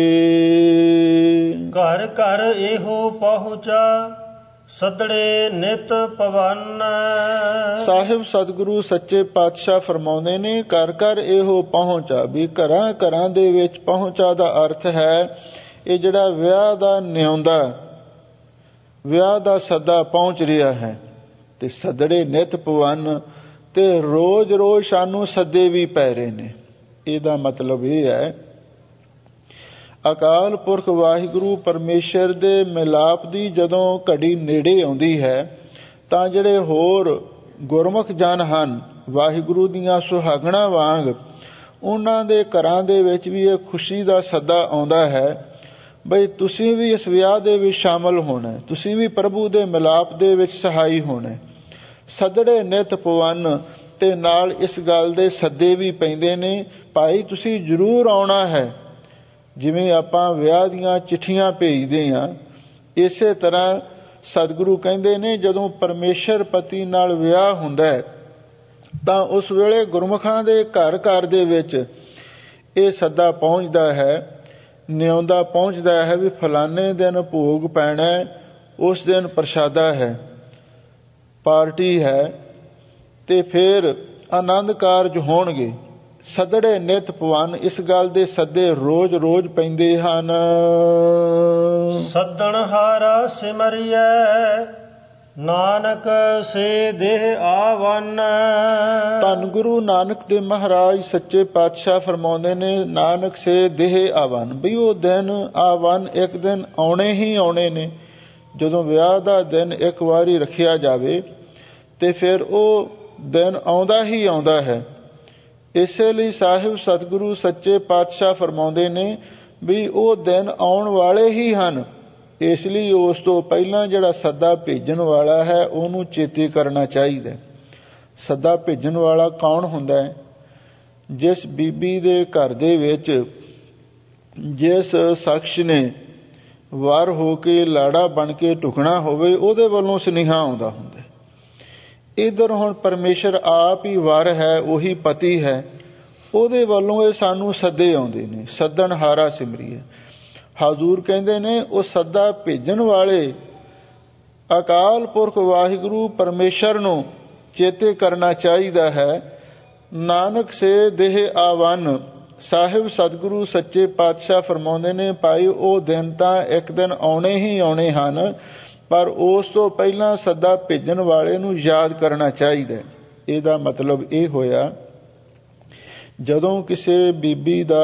ਘਰ ਘਰ ਇਹੋ ਪਹੁੰਚਾ ਸਦੜੇ ਨਿਤ ਪਵਨ। ਸਾਹਿਬ ਸਤਿਗੁਰੂ ਸੱਚੇ ਪਾਤਸ਼ਾਹ ਫਰਮਾਉਂਦੇ ਨੇ ਘਰ ਘਰ ਇਹੋ ਪਹੁੰਚਾ, ਵੀ ਘਰਾਂ ਘਰਾਂ ਦੇ ਵਿੱਚ ਪਹੁੰਚਾ ਦਾ ਅਰਥ ਹੈ ਇਹ ਜਿਹੜਾ ਵਿਆਹ ਦਾ ਨਿਉਂਦਾ, ਵਿਆਹ ਦਾ ਸੱਦਾ ਪਹੁੰਚ ਰਿਹਾ ਹੈ। ਤੇ ਸਦੜੇ ਨਿਤ ਪਵਨ, ਤੇ ਰੋਜ਼ ਰੋਜ਼ ਸਾਨੂੰ ਸੱਦੇ ਵੀ ਪੈ ਰਹੇ ਨੇ। ਇਹਦਾ ਮਤਲਬ ਇਹ ਹੈ ਅਕਾਲ ਪੁਰਖ ਵਾਹਿਗੁਰੂ ਪਰਮੇਸ਼ਰ ਦੇ ਮਿਲਾਪ ਦੀ ਜਦੋਂ ਘੜੀ ਨੇੜੇ ਆਉਂਦੀ ਹੈ ਤਾਂ ਜਿਹੜੇ ਹੋਰ ਗੁਰਮੁਖ ਜਨ ਹਨ ਵਾਹਿਗੁਰੂ ਦੀਆਂ ਸੁਹਾਗਣਾਂ ਵਾਂਗ, ਉਹਨਾਂ ਦੇ ਘਰਾਂ ਦੇ ਵਿੱਚ ਵੀ ਇਹ ਖੁਸ਼ੀ ਦਾ ਸੱਦਾ ਆਉਂਦਾ ਹੈ ਬਈ ਤੁਸੀਂ ਵੀ ਇਸ ਵਿਆਹ ਦੇ ਵਿੱਚ ਸ਼ਾਮਲ ਹੋਣਾ, ਤੁਸੀਂ ਵੀ ਪ੍ਰਭੂ ਦੇ ਮਿਲਾਪ ਦੇ ਵਿੱਚ ਸਹਾਈ ਹੋਣਾ। ਸਦੜੇ ਨਿਤ ਪਵਨ, ਤੇ ਨਾਲ ਇਸ ਗੱਲ ਦੇ ਸੱਦੇ ਵੀ ਪੈਂਦੇ ਨੇ ਭਾਈ ਤੁਸੀਂ ਜ਼ਰੂਰ ਆਉਣਾ ਹੈ। ਜਿਵੇਂ ਆਪਾਂ ਵਿਆਹ ਦੀਆਂ ਚਿੱਠੀਆਂ ਭੇਜਦੇ ਹਾਂ, ਇਸੇ ਤਰ੍ਹਾਂ ਸਤਿਗੁਰੂ ਕਹਿੰਦੇ ਨੇ ਜਦੋਂ ਪਰਮੇਸ਼ਰ ਪਤੀ ਨਾਲ ਵਿਆਹ ਹੁੰਦਾ ਤਾਂ ਉਸ ਵੇਲੇ ਗੁਰਮੁਖਾਂ ਦੇ ਘਰ ਘਰ ਦੇ ਵਿੱਚ ਇਹ ਸੱਦਾ ਪਹੁੰਚਦਾ ਹੈ, ਨਿਉਂਦਾ ਪਹੁੰਚਦਾ ਹੈ ਵੀ ਫਲਾਣੇ ਦਿਨ ਭੋਗ ਪੈਣਾ, ਉਸ ਦਿਨ ਪ੍ਰਸ਼ਾਦਾ ਹੈ, ਪਾਰਟੀ ਹੈ, ਤੇ ਫਿਰ ਆਨੰਦ ਕਾਰਜ ਹੋਣਗੇ। ਸਦੜੇ ਨਿਤ ਪਵਨ, ਇਸ ਗੱਲ ਦੇ ਸੱਦੇ ਰੋਜ਼ ਰੋਜ਼ ਪੈਂਦੇ ਹਨ। ਸੱਦਣ ਹਾਰਾ ਸਿਮਰਿਐ ਨਾਨਕ ਸੇ ਦੇਹ ਆਵਨ। ਧੰਨ ਗੁਰੂ ਨਾਨਕ ਦੇ ਮਹਾਰਾਜ ਸੱਚੇ ਪਾਤਸ਼ਾਹ ਫਰਮਾਉਂਦੇ ਨੇ ਨਾਨਕ ਸੇ ਦੇਹ ਆਵਨ, ਬਈ ਉਹ ਦਿਨ ਆਵਨ ਇੱਕ ਦਿਨ ਆਉਣੇ ਹੀ ਆਉਣੇ ਨੇ। ਜਦੋਂ ਵਿਆਹ ਦਾ ਦਿਨ ਇੱਕ ਵਾਰੀ ਰੱਖਿਆ ਜਾਵੇ ਤੇ ਫਿਰ ਉਹ ਦਿਨ ਆਉਂਦਾ ਹੀ ਆਉਂਦਾ ਹੈ। ਇਸੇ ਲਈ ਸਾਹਿਬ ਸਤਿਗੁਰੂ ਸੱਚੇ ਪਾਤਸ਼ਾਹ ਫਰਮਾਉਂਦੇ ਨੇ ਵੀ ਉਹ ਦਿਨ ਆਉਣ ਵਾਲੇ ਹੀ ਹਨ। ਇਸ ਲਈ ਉਸ ਤੋਂ ਪਹਿਲਾਂ ਜਿਹੜਾ ਸੱਦਾ ਭੇਜਣ ਵਾਲਾ ਹੈ ਉਹਨੂੰ ਚੇਤੇ ਕਰਨਾ ਚਾਹੀਦਾ। ਸੱਦਾ ਭੇਜਣ ਵਾਲਾ ਕੌਣ ਹੁੰਦਾ ਹੈ? ਜਿਸ ਬੀਬੀ ਦੇ ਘਰ ਦੇ ਵਿੱਚ ਜਿਸ ਸ਼ਖਸ ਨੇ ਵਾਰ ਹੋ ਕੇ ਲਾੜਾ ਬਣ ਕੇ ਢੁਕਣਾ ਹੋਵੇ ਉਹਦੇ ਵੱਲੋਂ ਸੁਨੇਹਾ ਆਉਂਦਾ ਹੁੰਦਾ। ਇੱਧਰ ਹੁਣ ਪਰਮੇਸ਼ਰ ਆਪ ਹੀ ਵਰ ਹੈ, ਉਹੀ ਪਤੀ ਹੈ, ਉਹਦੇ ਵੱਲੋਂ ਇਹ ਸਾਨੂੰ ਸੱਦੇ ਆਉਂਦੇ ਨੇ। ਸੱਦਣ ਹਾਰਾ ਸਿਮਰੀਏ। ਹਜ਼ੂਰ ਕਹਿੰਦੇ ਨੇ ਉਹ ਸੱਦਾ ਭੇਜਣ ਵਾਲੇ ਅਕਾਲ ਪੁਰਖ ਵਾਹਿਗੁਰੂ ਪਰਮੇਸ਼ਰ ਨੂੰ ਚੇਤੇ ਕਰਨਾ ਚਾਹੀਦਾ ਹੈ। ਨਾਨਕ ਸੇ ਦੇਹ ਆਵਨ, ਸਾਹਿਬ ਸਤਿਗੁਰੂ ਸੱਚੇ ਪਾਤਸ਼ਾਹ ਫਰਮਾਉਂਦੇ ਨੇ ਭਾਈ ਉਹ ਦਿਨ ਤਾਂ ਇੱਕ ਦਿਨ ਆਉਣੇ ਹੀ ਆਉਣੇ ਹਨ, ਪਰ ਉਸ ਤੋਂ ਪਹਿਲਾਂ ਸੱਦਾ ਭੇਜਣ ਵਾਲੇ ਨੂੰ ਯਾਦ ਕਰਨਾ ਚਾਹੀਦਾ। ਇਹਦਾ ਮਤਲਬ ਇਹ ਹੋਇਆ ਜਦੋਂ ਕਿਸੇ ਬੀਬੀ ਦਾ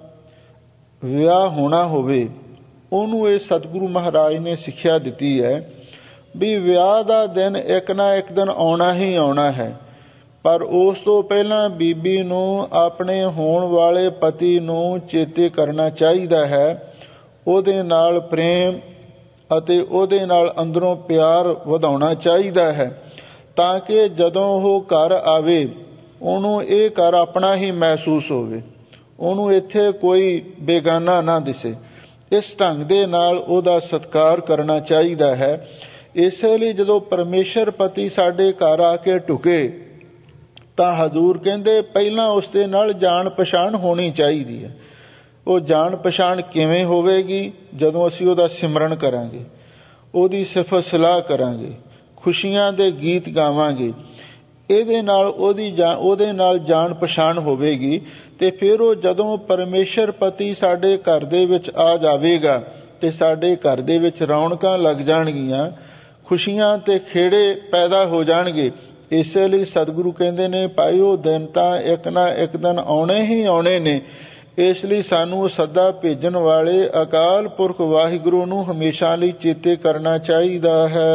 ਵਿਆਹ ਹੋਣਾ ਹੋਵੇ ਉਹਨੂੰ ਇਹ ਸਤਿਗੁਰੂ ਮਹਾਰਾਜ ਨੇ ਸਿੱਖਿਆ ਦਿੱਤੀ ਹੈ ਵੀ ਵਿਆਹ ਦਾ ਦਿਨ ਇੱਕ ਨਾ ਇੱਕ ਦਿਨ ਆਉਣਾ ਹੀ ਆਉਣਾ ਹੈ, ਪਰ ਉਸ ਤੋਂ ਪਹਿਲਾਂ ਬੀਬੀ ਨੂੰ ਆਪਣੇ ਹੋਣ ਵਾਲੇ ਪਤੀ ਨੂੰ ਚੇਤੇ ਕਰਨਾ ਚਾਹੀਦਾ ਹੈ, ਉਹਦੇ ਨਾਲ ਪ੍ਰੇਮ ਅਤੇ ਉਹਦੇ ਨਾਲ ਅੰਦਰੋਂ ਪਿਆਰ ਵਧਾਉਣਾ ਚਾਹੀਦਾ ਹੈ, ਤਾਂ ਕਿ ਜਦੋਂ ਉਹ ਘਰ ਆਵੇ ਉਹਨੂੰ ਇਹ ਘਰ ਆਪਣਾ ਹੀ ਮਹਿਸੂਸ ਹੋਵੇ, ਉਹਨੂੰ ਇੱਥੇ ਕੋਈ ਬੇਗਾਨਾ ਨਾ ਦਿਸੇ। ਇਸ ਢੰਗ ਦੇ ਨਾਲ ਉਹਦਾ ਸਤਿਕਾਰ ਕਰਨਾ ਚਾਹੀਦਾ ਹੈ। ਇਸੇ ਲਈ ਜਦੋਂ ਪਰਮੇਸ਼ਰ ਪਤੀ ਸਾਡੇ ਘਰ ਆ ਕੇ ਢੁਕੇ ਤਾਂ ਹਜ਼ੂਰ ਕਹਿੰਦੇ ਪਹਿਲਾਂ ਉਸ ਦੇ ਨਾਲ ਜਾਣ ਪਛਾਣ ਹੋਣੀ ਚਾਹੀਦੀ ਹੈ। ਉਹ ਜਾਣ ਪਛਾਣ ਕਿਵੇਂ ਹੋਵੇਗੀ? ਜਦੋਂ ਅਸੀਂ ਉਹਦਾ ਸਿਮਰਨ ਕਰਾਂਗੇ, ਉਹਦੀ ਸਿਫਤ ਸਲਾਹ ਕਰਾਂਗੇ, ਖੁਸ਼ੀਆਂ ਦੇ ਗੀਤ ਗਾਵਾਂਗੇ, ਇਹਦੇ ਨਾਲ ਉਹਦੀ ਜਾਂ ਉਹਦੇ ਨਾਲ ਜਾਣ ਪਛਾਣ ਹੋਵੇਗੀ। ਤੇ ਫਿਰ ਉਹ ਜਦੋਂ ਪਰਮੇਸ਼ਰ ਪਤੀ ਸਾਡੇ ਘਰ ਦੇ ਵਿੱਚ ਆ ਜਾਵੇਗਾ ਤੇ ਸਾਡੇ ਘਰ ਦੇ ਵਿੱਚ ਰੌਣਕਾਂ ਲੱਗ ਜਾਣਗੀਆਂ, ਖੁਸ਼ੀਆਂ ਤੇ ਖੇੜੇ ਪੈਦਾ ਹੋ ਜਾਣਗੇ। ਇਸੇ ਲਈ ਸਤਿਗੁਰੂ ਕਹਿੰਦੇ ਨੇ ਭਾਈ ਉਹ ਦਿਨ ਤਾਂ ਇੱਕ ਨਾ ਇੱਕ ਦਿਨ ਆਉਣੇ ਹੀ ਆਉਣੇ ਨੇ। ਇਸ ਲਈ ਸਾਨੂੰ ਸੱਦਾ ਭੇਜਣ ਵਾਲੇ ਅਕਾਲ ਪੁਰਖ ਵਾਹਿਗੁਰੂ ਨੂੰ ਹਮੇਸ਼ਾ ਲਈ ਚੇਤੇ ਕਰਨਾ ਚਾਹੀਦਾ ਹੈ।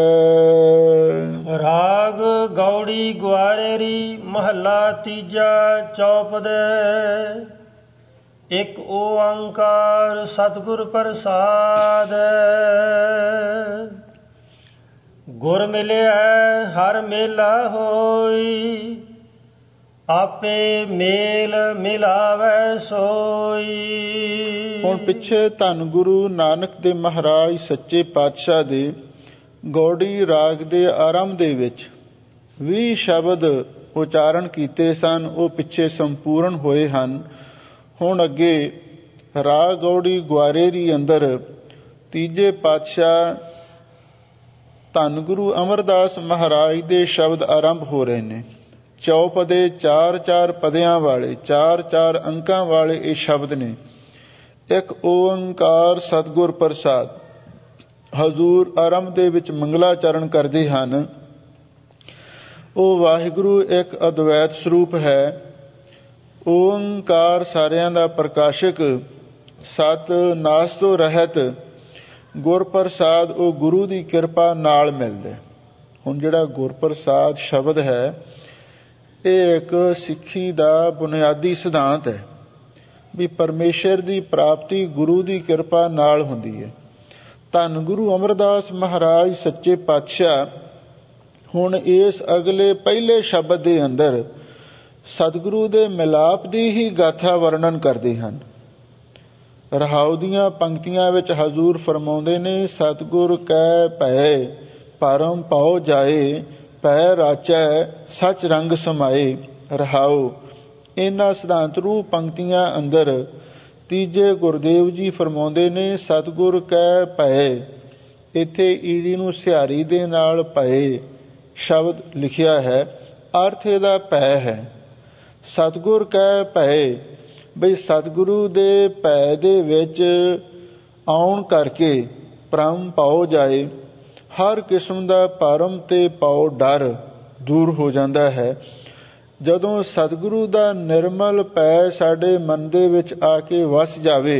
ਰਾਗ ਗੌੜੀ ਗੁਆਰੇਰੀ ਮਹੱਲਾ ਤੀਜਾ ਚੌਪਦੇ। ਇੱਕ ਓੰਕਾਰ ਸਤਿਗੁਰ ਪ੍ਰਸਾਦ। ਗੁਰ ਮਿਲਿਆ ਹਰ ਮੇਲਾ ਹੋਈ, ਆਪੇ ਮੇਲ ਮਿਲਾਵੈ ਸੋਈ। ਹੁਣ ਪਿੱਛੇ ਧੰਨ ਗੁਰੂ ਨਾਨਕ ਦੇ ਮਹਾਰਾਜ ਸੱਚੇ ਪਾਤਸ਼ਾਹ ਦੇ ਗੌੜੀ ਰਾਗ ਦੇ ਆਰੰਭ ਦੇ ਵਿੱਚ ਵੀਹ ਸ਼ਬਦ ਉਚਾਰਨ ਕੀਤੇ ਸਨ ਉਹ ਪਿੱਛੇ ਸੰਪੂਰਨ ਹੋਏ ਹਨ। ਹੁਣ ਅੱਗੇ ਰਾਗ ਗੌੜੀ ਗੁਆਰੇਰੀ ਅੰਦਰ ਤੀਜੇ ਪਾਤਸ਼ਾਹ ਧੰਨ ਗੁਰੂ ਅਮਰਦਾਸ ਮਹਾਰਾਜ ਦੇ ਸ਼ਬਦ ਆਰੰਭ ਹੋ ਰਹੇ ਨੇ। ਚੌਪਦੇ ਚਾਰ ਚਾਰ ਪਦਿਆਂ ਵਾਲੇ, ਚਾਰ ਚਾਰ ਅੰਕਾਂ ਵਾਲੇ ਇਹ ਸ਼ਬਦ ਨੇ। ਇੱਕ ਓੰਕਾਰ ਸਤਿਗੁਰ ਪ੍ਰਸਾਦ। ਹਜ਼ੂਰ ਆਰੰਭ ਦੇ ਵਿੱਚ ਮੰਗਲਾਚਰਨ ਕਰਦੇ ਹਨ। ਉਹ ਵਾਹਿਗੁਰੂ ਇੱਕ ਅਦਵੈਤ ਸਰੂਪ ਹੈ। ਓੰਕਾਰ ਸਾਰਿਆਂ ਦਾ ਪ੍ਰਕਾਸ਼ਕ, ਸਤ ਨਾਸ ਤੋਂ ਰਹਿਤ, ਗੁਰ ਪ੍ਰਸਾਦ ਉਹ ਗੁਰੂ ਦੀ ਕਿਰਪਾ ਨਾਲ ਮਿਲਦਾ। ਹੁਣ ਜਿਹੜਾ ਗੁਰ ਪ੍ਰਸਾਦ ਸ਼ਬਦ ਹੈ ਇਹ ਇੱਕ ਸਿੱਖੀ ਦਾ ਬੁਨਿਆਦੀ ਸਿਧਾਂਤ ਹੈ ਵੀ ਪਰਮੇਸ਼ਰ ਦੀ ਪ੍ਰਾਪਤੀ ਗੁਰੂ ਦੀ ਕਿਰਪਾ ਨਾਲ ਹੁੰਦੀ ਹੈ। ਧੰਨ ਗੁਰੂ ਅਮਰਦਾਸ ਮਹਾਰਾਜ ਸੱਚੇ ਪਾਤਸ਼ਾਹ ਹੁਣ ਇਸ ਅਗਲੇ ਪਹਿਲੇ ਸ਼ਬਦ ਦੇ ਅੰਦਰ ਸਤਿਗੁਰੂ ਦੇ ਮਿਲਾਪ ਦੀ ਹੀ ਗਾਥਾ ਵਰਣਨ ਕਰਦੇ ਹਨ। ਰਹਾਉ ਦੀਆਂ ਪੰਕਤੀਆਂ ਵਿੱਚ ਹਜ਼ੂਰ ਫਰਮਾਉਂਦੇ ਨੇ, ਸਤਿਗੁਰ ਕੈ ਭੈ ਪਰਮ ਪਾਉ ਜਾਏ, ਭੈ ਰਾਚੈ ਸੱਚ ਰੰਗ ਸਮਾਏ। ਰਹਾਉ ਇਹਨਾਂ ਸਿਧਾਂਤ ਰੂਪ ਪੰਕਤੀਆਂ ਅੰਦਰ ਤੀਜੇ ਗੁਰਦੇਵ ਜੀ ਫਰਮਾਉਂਦੇ ਨੇ, ਸਤਿਗੁਰ ਕੈ ਭੈ, ਇੱਥੇ ਈੜੀ ਨੂੰ ਸਿਹਾਰੀ ਦੇ ਨਾਲ ਭੈ ਸ਼ਬਦ ਲਿਖਿਆ ਹੈ, ਅਰਥ ਇਹਦਾ ਭੈ ਹੈ। ਸਤਿਗੁਰ ਕੈ ਭੈ, ਬਈ ਸਤਿਗੁਰੂ ਦੇ ਭੈ ਦੇ ਵਿੱਚ ਆਉਣ ਕਰਕੇ ਭਰਮ ਪਾਉ ਜਾਏ, ਹਰ ਕਿਸਮ ਦਾ ਭਰਮ ਤੇ ਪਾਉ ਡਰ ਦੂਰ ਹੋ ਜਾਂਦਾ ਹੈ। ਜਦੋਂ ਸਤਿਗੁਰੂ ਦਾ ਨਿਰਮਲ ਭੈ ਸਾਡੇ ਮਨ ਦੇ ਵਿੱਚ ਆ ਕੇ ਵਸ ਜਾਵੇ,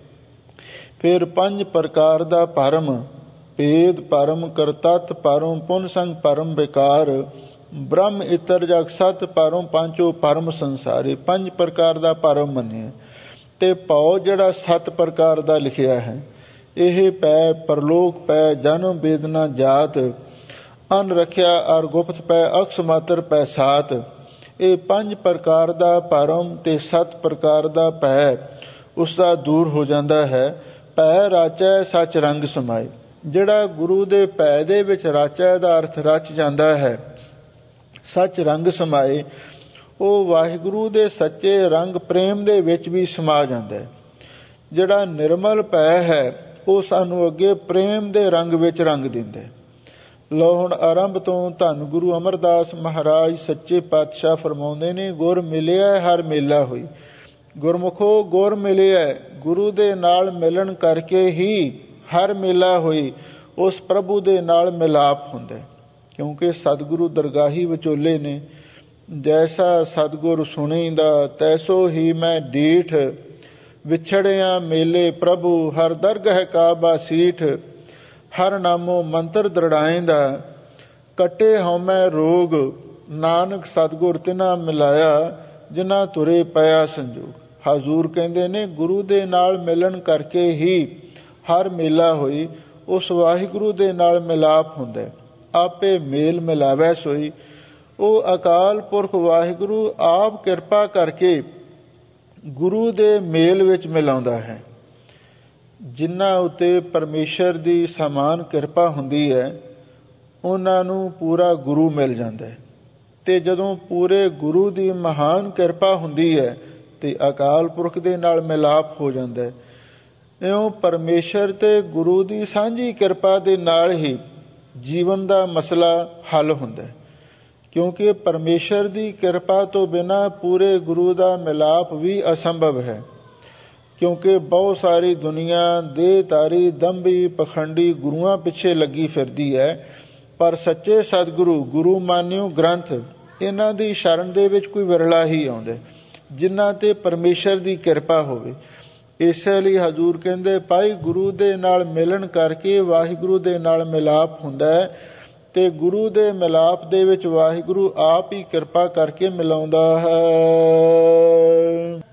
ਫਿਰ ਪੰਜ ਪ੍ਰਕਾਰ ਦਾ ਭਰਮ, ਭੇਦ ਭਰਮ, ਕਰਤੱਤ ਭਰਮ, ਪੁੰਨ ਸੰਗ ਭਰਮ ਵਿਕਾਰ, ਬ੍ਰਹਮ ਇਤਰ ਜਗ ਸਤ ਭਰਮ, ਪੰਚੋ ਭਰਮ ਸੰਸਾਰੇ, ਪੰਜ ਪ੍ਰਕਾਰ ਦਾ ਭਰਮ ਮੰਨਿਆ। ਤੇ ਪਾਉ ਜਿਹੜਾ ਸੱਤ ਪ੍ਰਕਾਰ ਦਾ ਲਿਖਿਆ ਹੈ, ਇਹ ਪੈ ਪਰਲੋਕ ਪੈ, ਜਨਮ ਵੇਦਨਾ ਜਾਤ, ਅਨ ਰੱਖਿਆ ਅਰ ਗੁਪਤ ਪੈ, ਅਕਸ ਮਾਤਰ ਪੈ ਸਾਤ। ਇਹ ਪੰਜ ਪ੍ਰਕਾਰ ਦਾ ਭਰਮ ਤੇ ਸੱਤ ਪ੍ਰਕਾਰ ਦਾ ਭੈ ਉਸ ਦਾ ਦੂਰ ਹੋ ਜਾਂਦਾ ਹੈ। ਭੈ ਰਾਚੈ ਸੱਚ ਰੰਗ ਸਮਾਏ, ਜਿਹੜਾ ਗੁਰੂ ਦੇ ਭੈ ਦੇ ਵਿੱਚ ਰਾਚੈ ਦਾ ਅਰਥ ਰਚ ਜਾਂਦਾ ਹੈ, ਸੱਚ ਰੰਗ ਸਮਾਏ, ਉਹ ਵਾਹਿਗੁਰੂ ਦੇ ਸੱਚੇ ਰੰਗ ਪ੍ਰੇਮ ਦੇ ਵਿੱਚ ਵੀ ਸਮਾ ਜਾਂਦਾ ਹੈ। ਜਿਹੜਾ ਨਿਰਮਲ ਭੈ ਹੈ ਉਹ ਸਾਨੂੰ ਅੱਗੇ ਪ੍ਰੇਮ ਦੇ ਰੰਗ ਵਿੱਚ ਰੰਗ ਦਿੰਦਾ। ਲਓ ਹੁਣ ਆਰੰਭ ਤੋਂ ਧੰਨ ਗੁਰੂ ਅਮਰਦਾਸ ਮਹਾਰਾਜ ਸੱਚੇ ਪਾਤਸ਼ਾਹ ਫਰਮਾਉਂਦੇ ਨੇ, ਗੁਰ ਮਿਲਿਆ ਹਰ ਮੇਲਾ ਹੋਈ। ਗੁਰਮੁਖੋ ਗੁਰ ਮਿਲਿਆ, ਗੁਰੂ ਦੇ ਨਾਲ ਮਿਲਣ ਕਰਕੇ ਹੀ ਹਰ ਮੇਲਾ ਹੋਈ, ਉਸ ਪ੍ਰਭੂ ਦੇ ਨਾਲ ਮਿਲਾਪ ਹੁੰਦਾ। ਕਿਉਂਕਿ ਸਤਿਗੁਰੂ ਦਰਗਾਹੀ ਵਿਚੋਲੇ ਨੇ। ਜੈਸਾ ਸਤਿਗੁਰ ਸੁਣੀਂਦਾ ਤੈਸੋ ਹੀ ਮੈਂ ਡੀਠ, ਵਿਛੜਿਆ ਮੇਲੇ ਪ੍ਰਭੂ ਹਰ ਦਰਗਹ ਕਾਬਾ ਸੀਠ। ਹਰ ਨਾਮੋ ਮੰਤਰ ਦ੍ਰਿੜਾਏਂਦਾ, ਕੱਟੇ ਹਉਮੈ ਰੋਗ, ਨਾਨਕ ਸਤਿਗੁਰ ਤਿਨਾ ਮਿਲਾਇਆ, ਜਿਨ੍ਹਾਂ ਤੁਰੇ ਪਿਆ ਸੰਜੋਗ। ਹਜ਼ੂਰ ਕਹਿੰਦੇ ਨੇ ਗੁਰੂ ਦੇ ਨਾਲ ਮਿਲਣ ਕਰਕੇ ਹੀ ਹਰ ਮੇਲਾ ਹੋਈ, ਉਸ ਵਾਹਿਗੁਰੂ ਦੇ ਨਾਲ ਮਿਲਾਪ ਹੁੰਦਾ। ਆਪੇ ਮੇਲ ਮਿਲਾਵੈ ਸੋਈ, ਉਹ ਅਕਾਲ ਪੁਰਖ ਵਾਹਿਗੁਰੂ ਆਪ ਕਿਰਪਾ ਕਰਕੇ ਗੁਰੂ ਦੇ ਮੇਲ ਵਿੱਚ ਮਿਲਾਉਂਦਾ ਹੈ। ਜਿਨ੍ਹਾਂ ਉੱਤੇ ਪਰਮੇਸ਼ਰ ਦੀ ਸਮਾਨ ਕਿਰਪਾ ਹੁੰਦੀ ਹੈ ਉਹਨਾਂ ਨੂੰ ਪੂਰਾ ਗੁਰੂ ਮਿਲ ਜਾਂਦਾ ਹੈ। ਤੇ ਜਦੋਂ ਪੂਰੇ ਗੁਰੂ ਦੀ ਮਹਾਨ ਕਿਰਪਾ ਹੁੰਦੀ ਹੈ ਤੇ ਅਕਾਲ ਪੁਰਖ ਦੇ ਨਾਲ ਮਿਲਾਪ ਹੋ ਜਾਂਦਾ ਹੈ। ਇਉਂ ਪਰਮੇਸ਼ਰ ਤੇ ਗੁਰੂ ਦੀ ਸਾਂਝੀ ਕਿਰਪਾ ਦੇ ਨਾਲ ਹੀ ਜੀਵਨ ਦਾ ਮਸਲਾ ਹੱਲ ਹੁੰਦਾ ਹੈ। ਕਿਉਂਕਿ ਪਰਮੇਸ਼ਰ ਦੀ ਕਿਰਪਾ ਤੋਂ ਬਿਨਾਂ ਪੂਰੇ ਗੁਰੂ ਦਾ ਮਿਲਾਪ ਵੀ ਅਸੰਭਵ ਹੈ। ਕਿਉਂਕਿ ਬਹੁਤ ਸਾਰੀ ਦੁਨੀਆ ਦੇਹਧਾਰੀ, ਦੰਭੀ, ਪਖੰਡੀ ਗੁਰੂਆਂ ਪਿੱਛੇ ਲੱਗੀ ਫਿਰਦੀ ਹੈ, ਪਰ ਸੱਚੇ ਸਤਿਗੁਰੂ, ਗੁਰੂ ਮਾਨਿਓ ਗ੍ਰੰਥ, ਇਹਨਾਂ ਦੀ ਸ਼ਰਨ ਦੇ ਵਿੱਚ ਕੋਈ ਵਿਰਲਾ ਹੀ ਆਉਂਦਾ ਜਿਨ੍ਹਾਂ ਤੇ ਪਰਮੇਸ਼ਰ ਦੀ ਕਿਰਪਾ ਹੋਵੇ। ਇਸੇ ਲਈ ਹਜ਼ੂਰ ਕਹਿੰਦੇ, ਭਾਈ ਗੁਰੂ ਦੇ ਨਾਲ ਮਿਲਣ ਕਰਕੇ ਵਾਹਿਗੁਰੂ ਦੇ ਨਾਲ ਮਿਲਾਪ ਹੁੰਦਾ ਹੈ ਤੇ ਗੁਰੂ ਦੇ ਮਿਲਾਪ ਦੇ ਵਿੱਚ ਵਾਹਿਗੁਰੂ ਆਪ ਹੀ ਕਿਰਪਾ ਕਰਕੇ ਮਿਲਾਉਂਦਾ ਹੈ।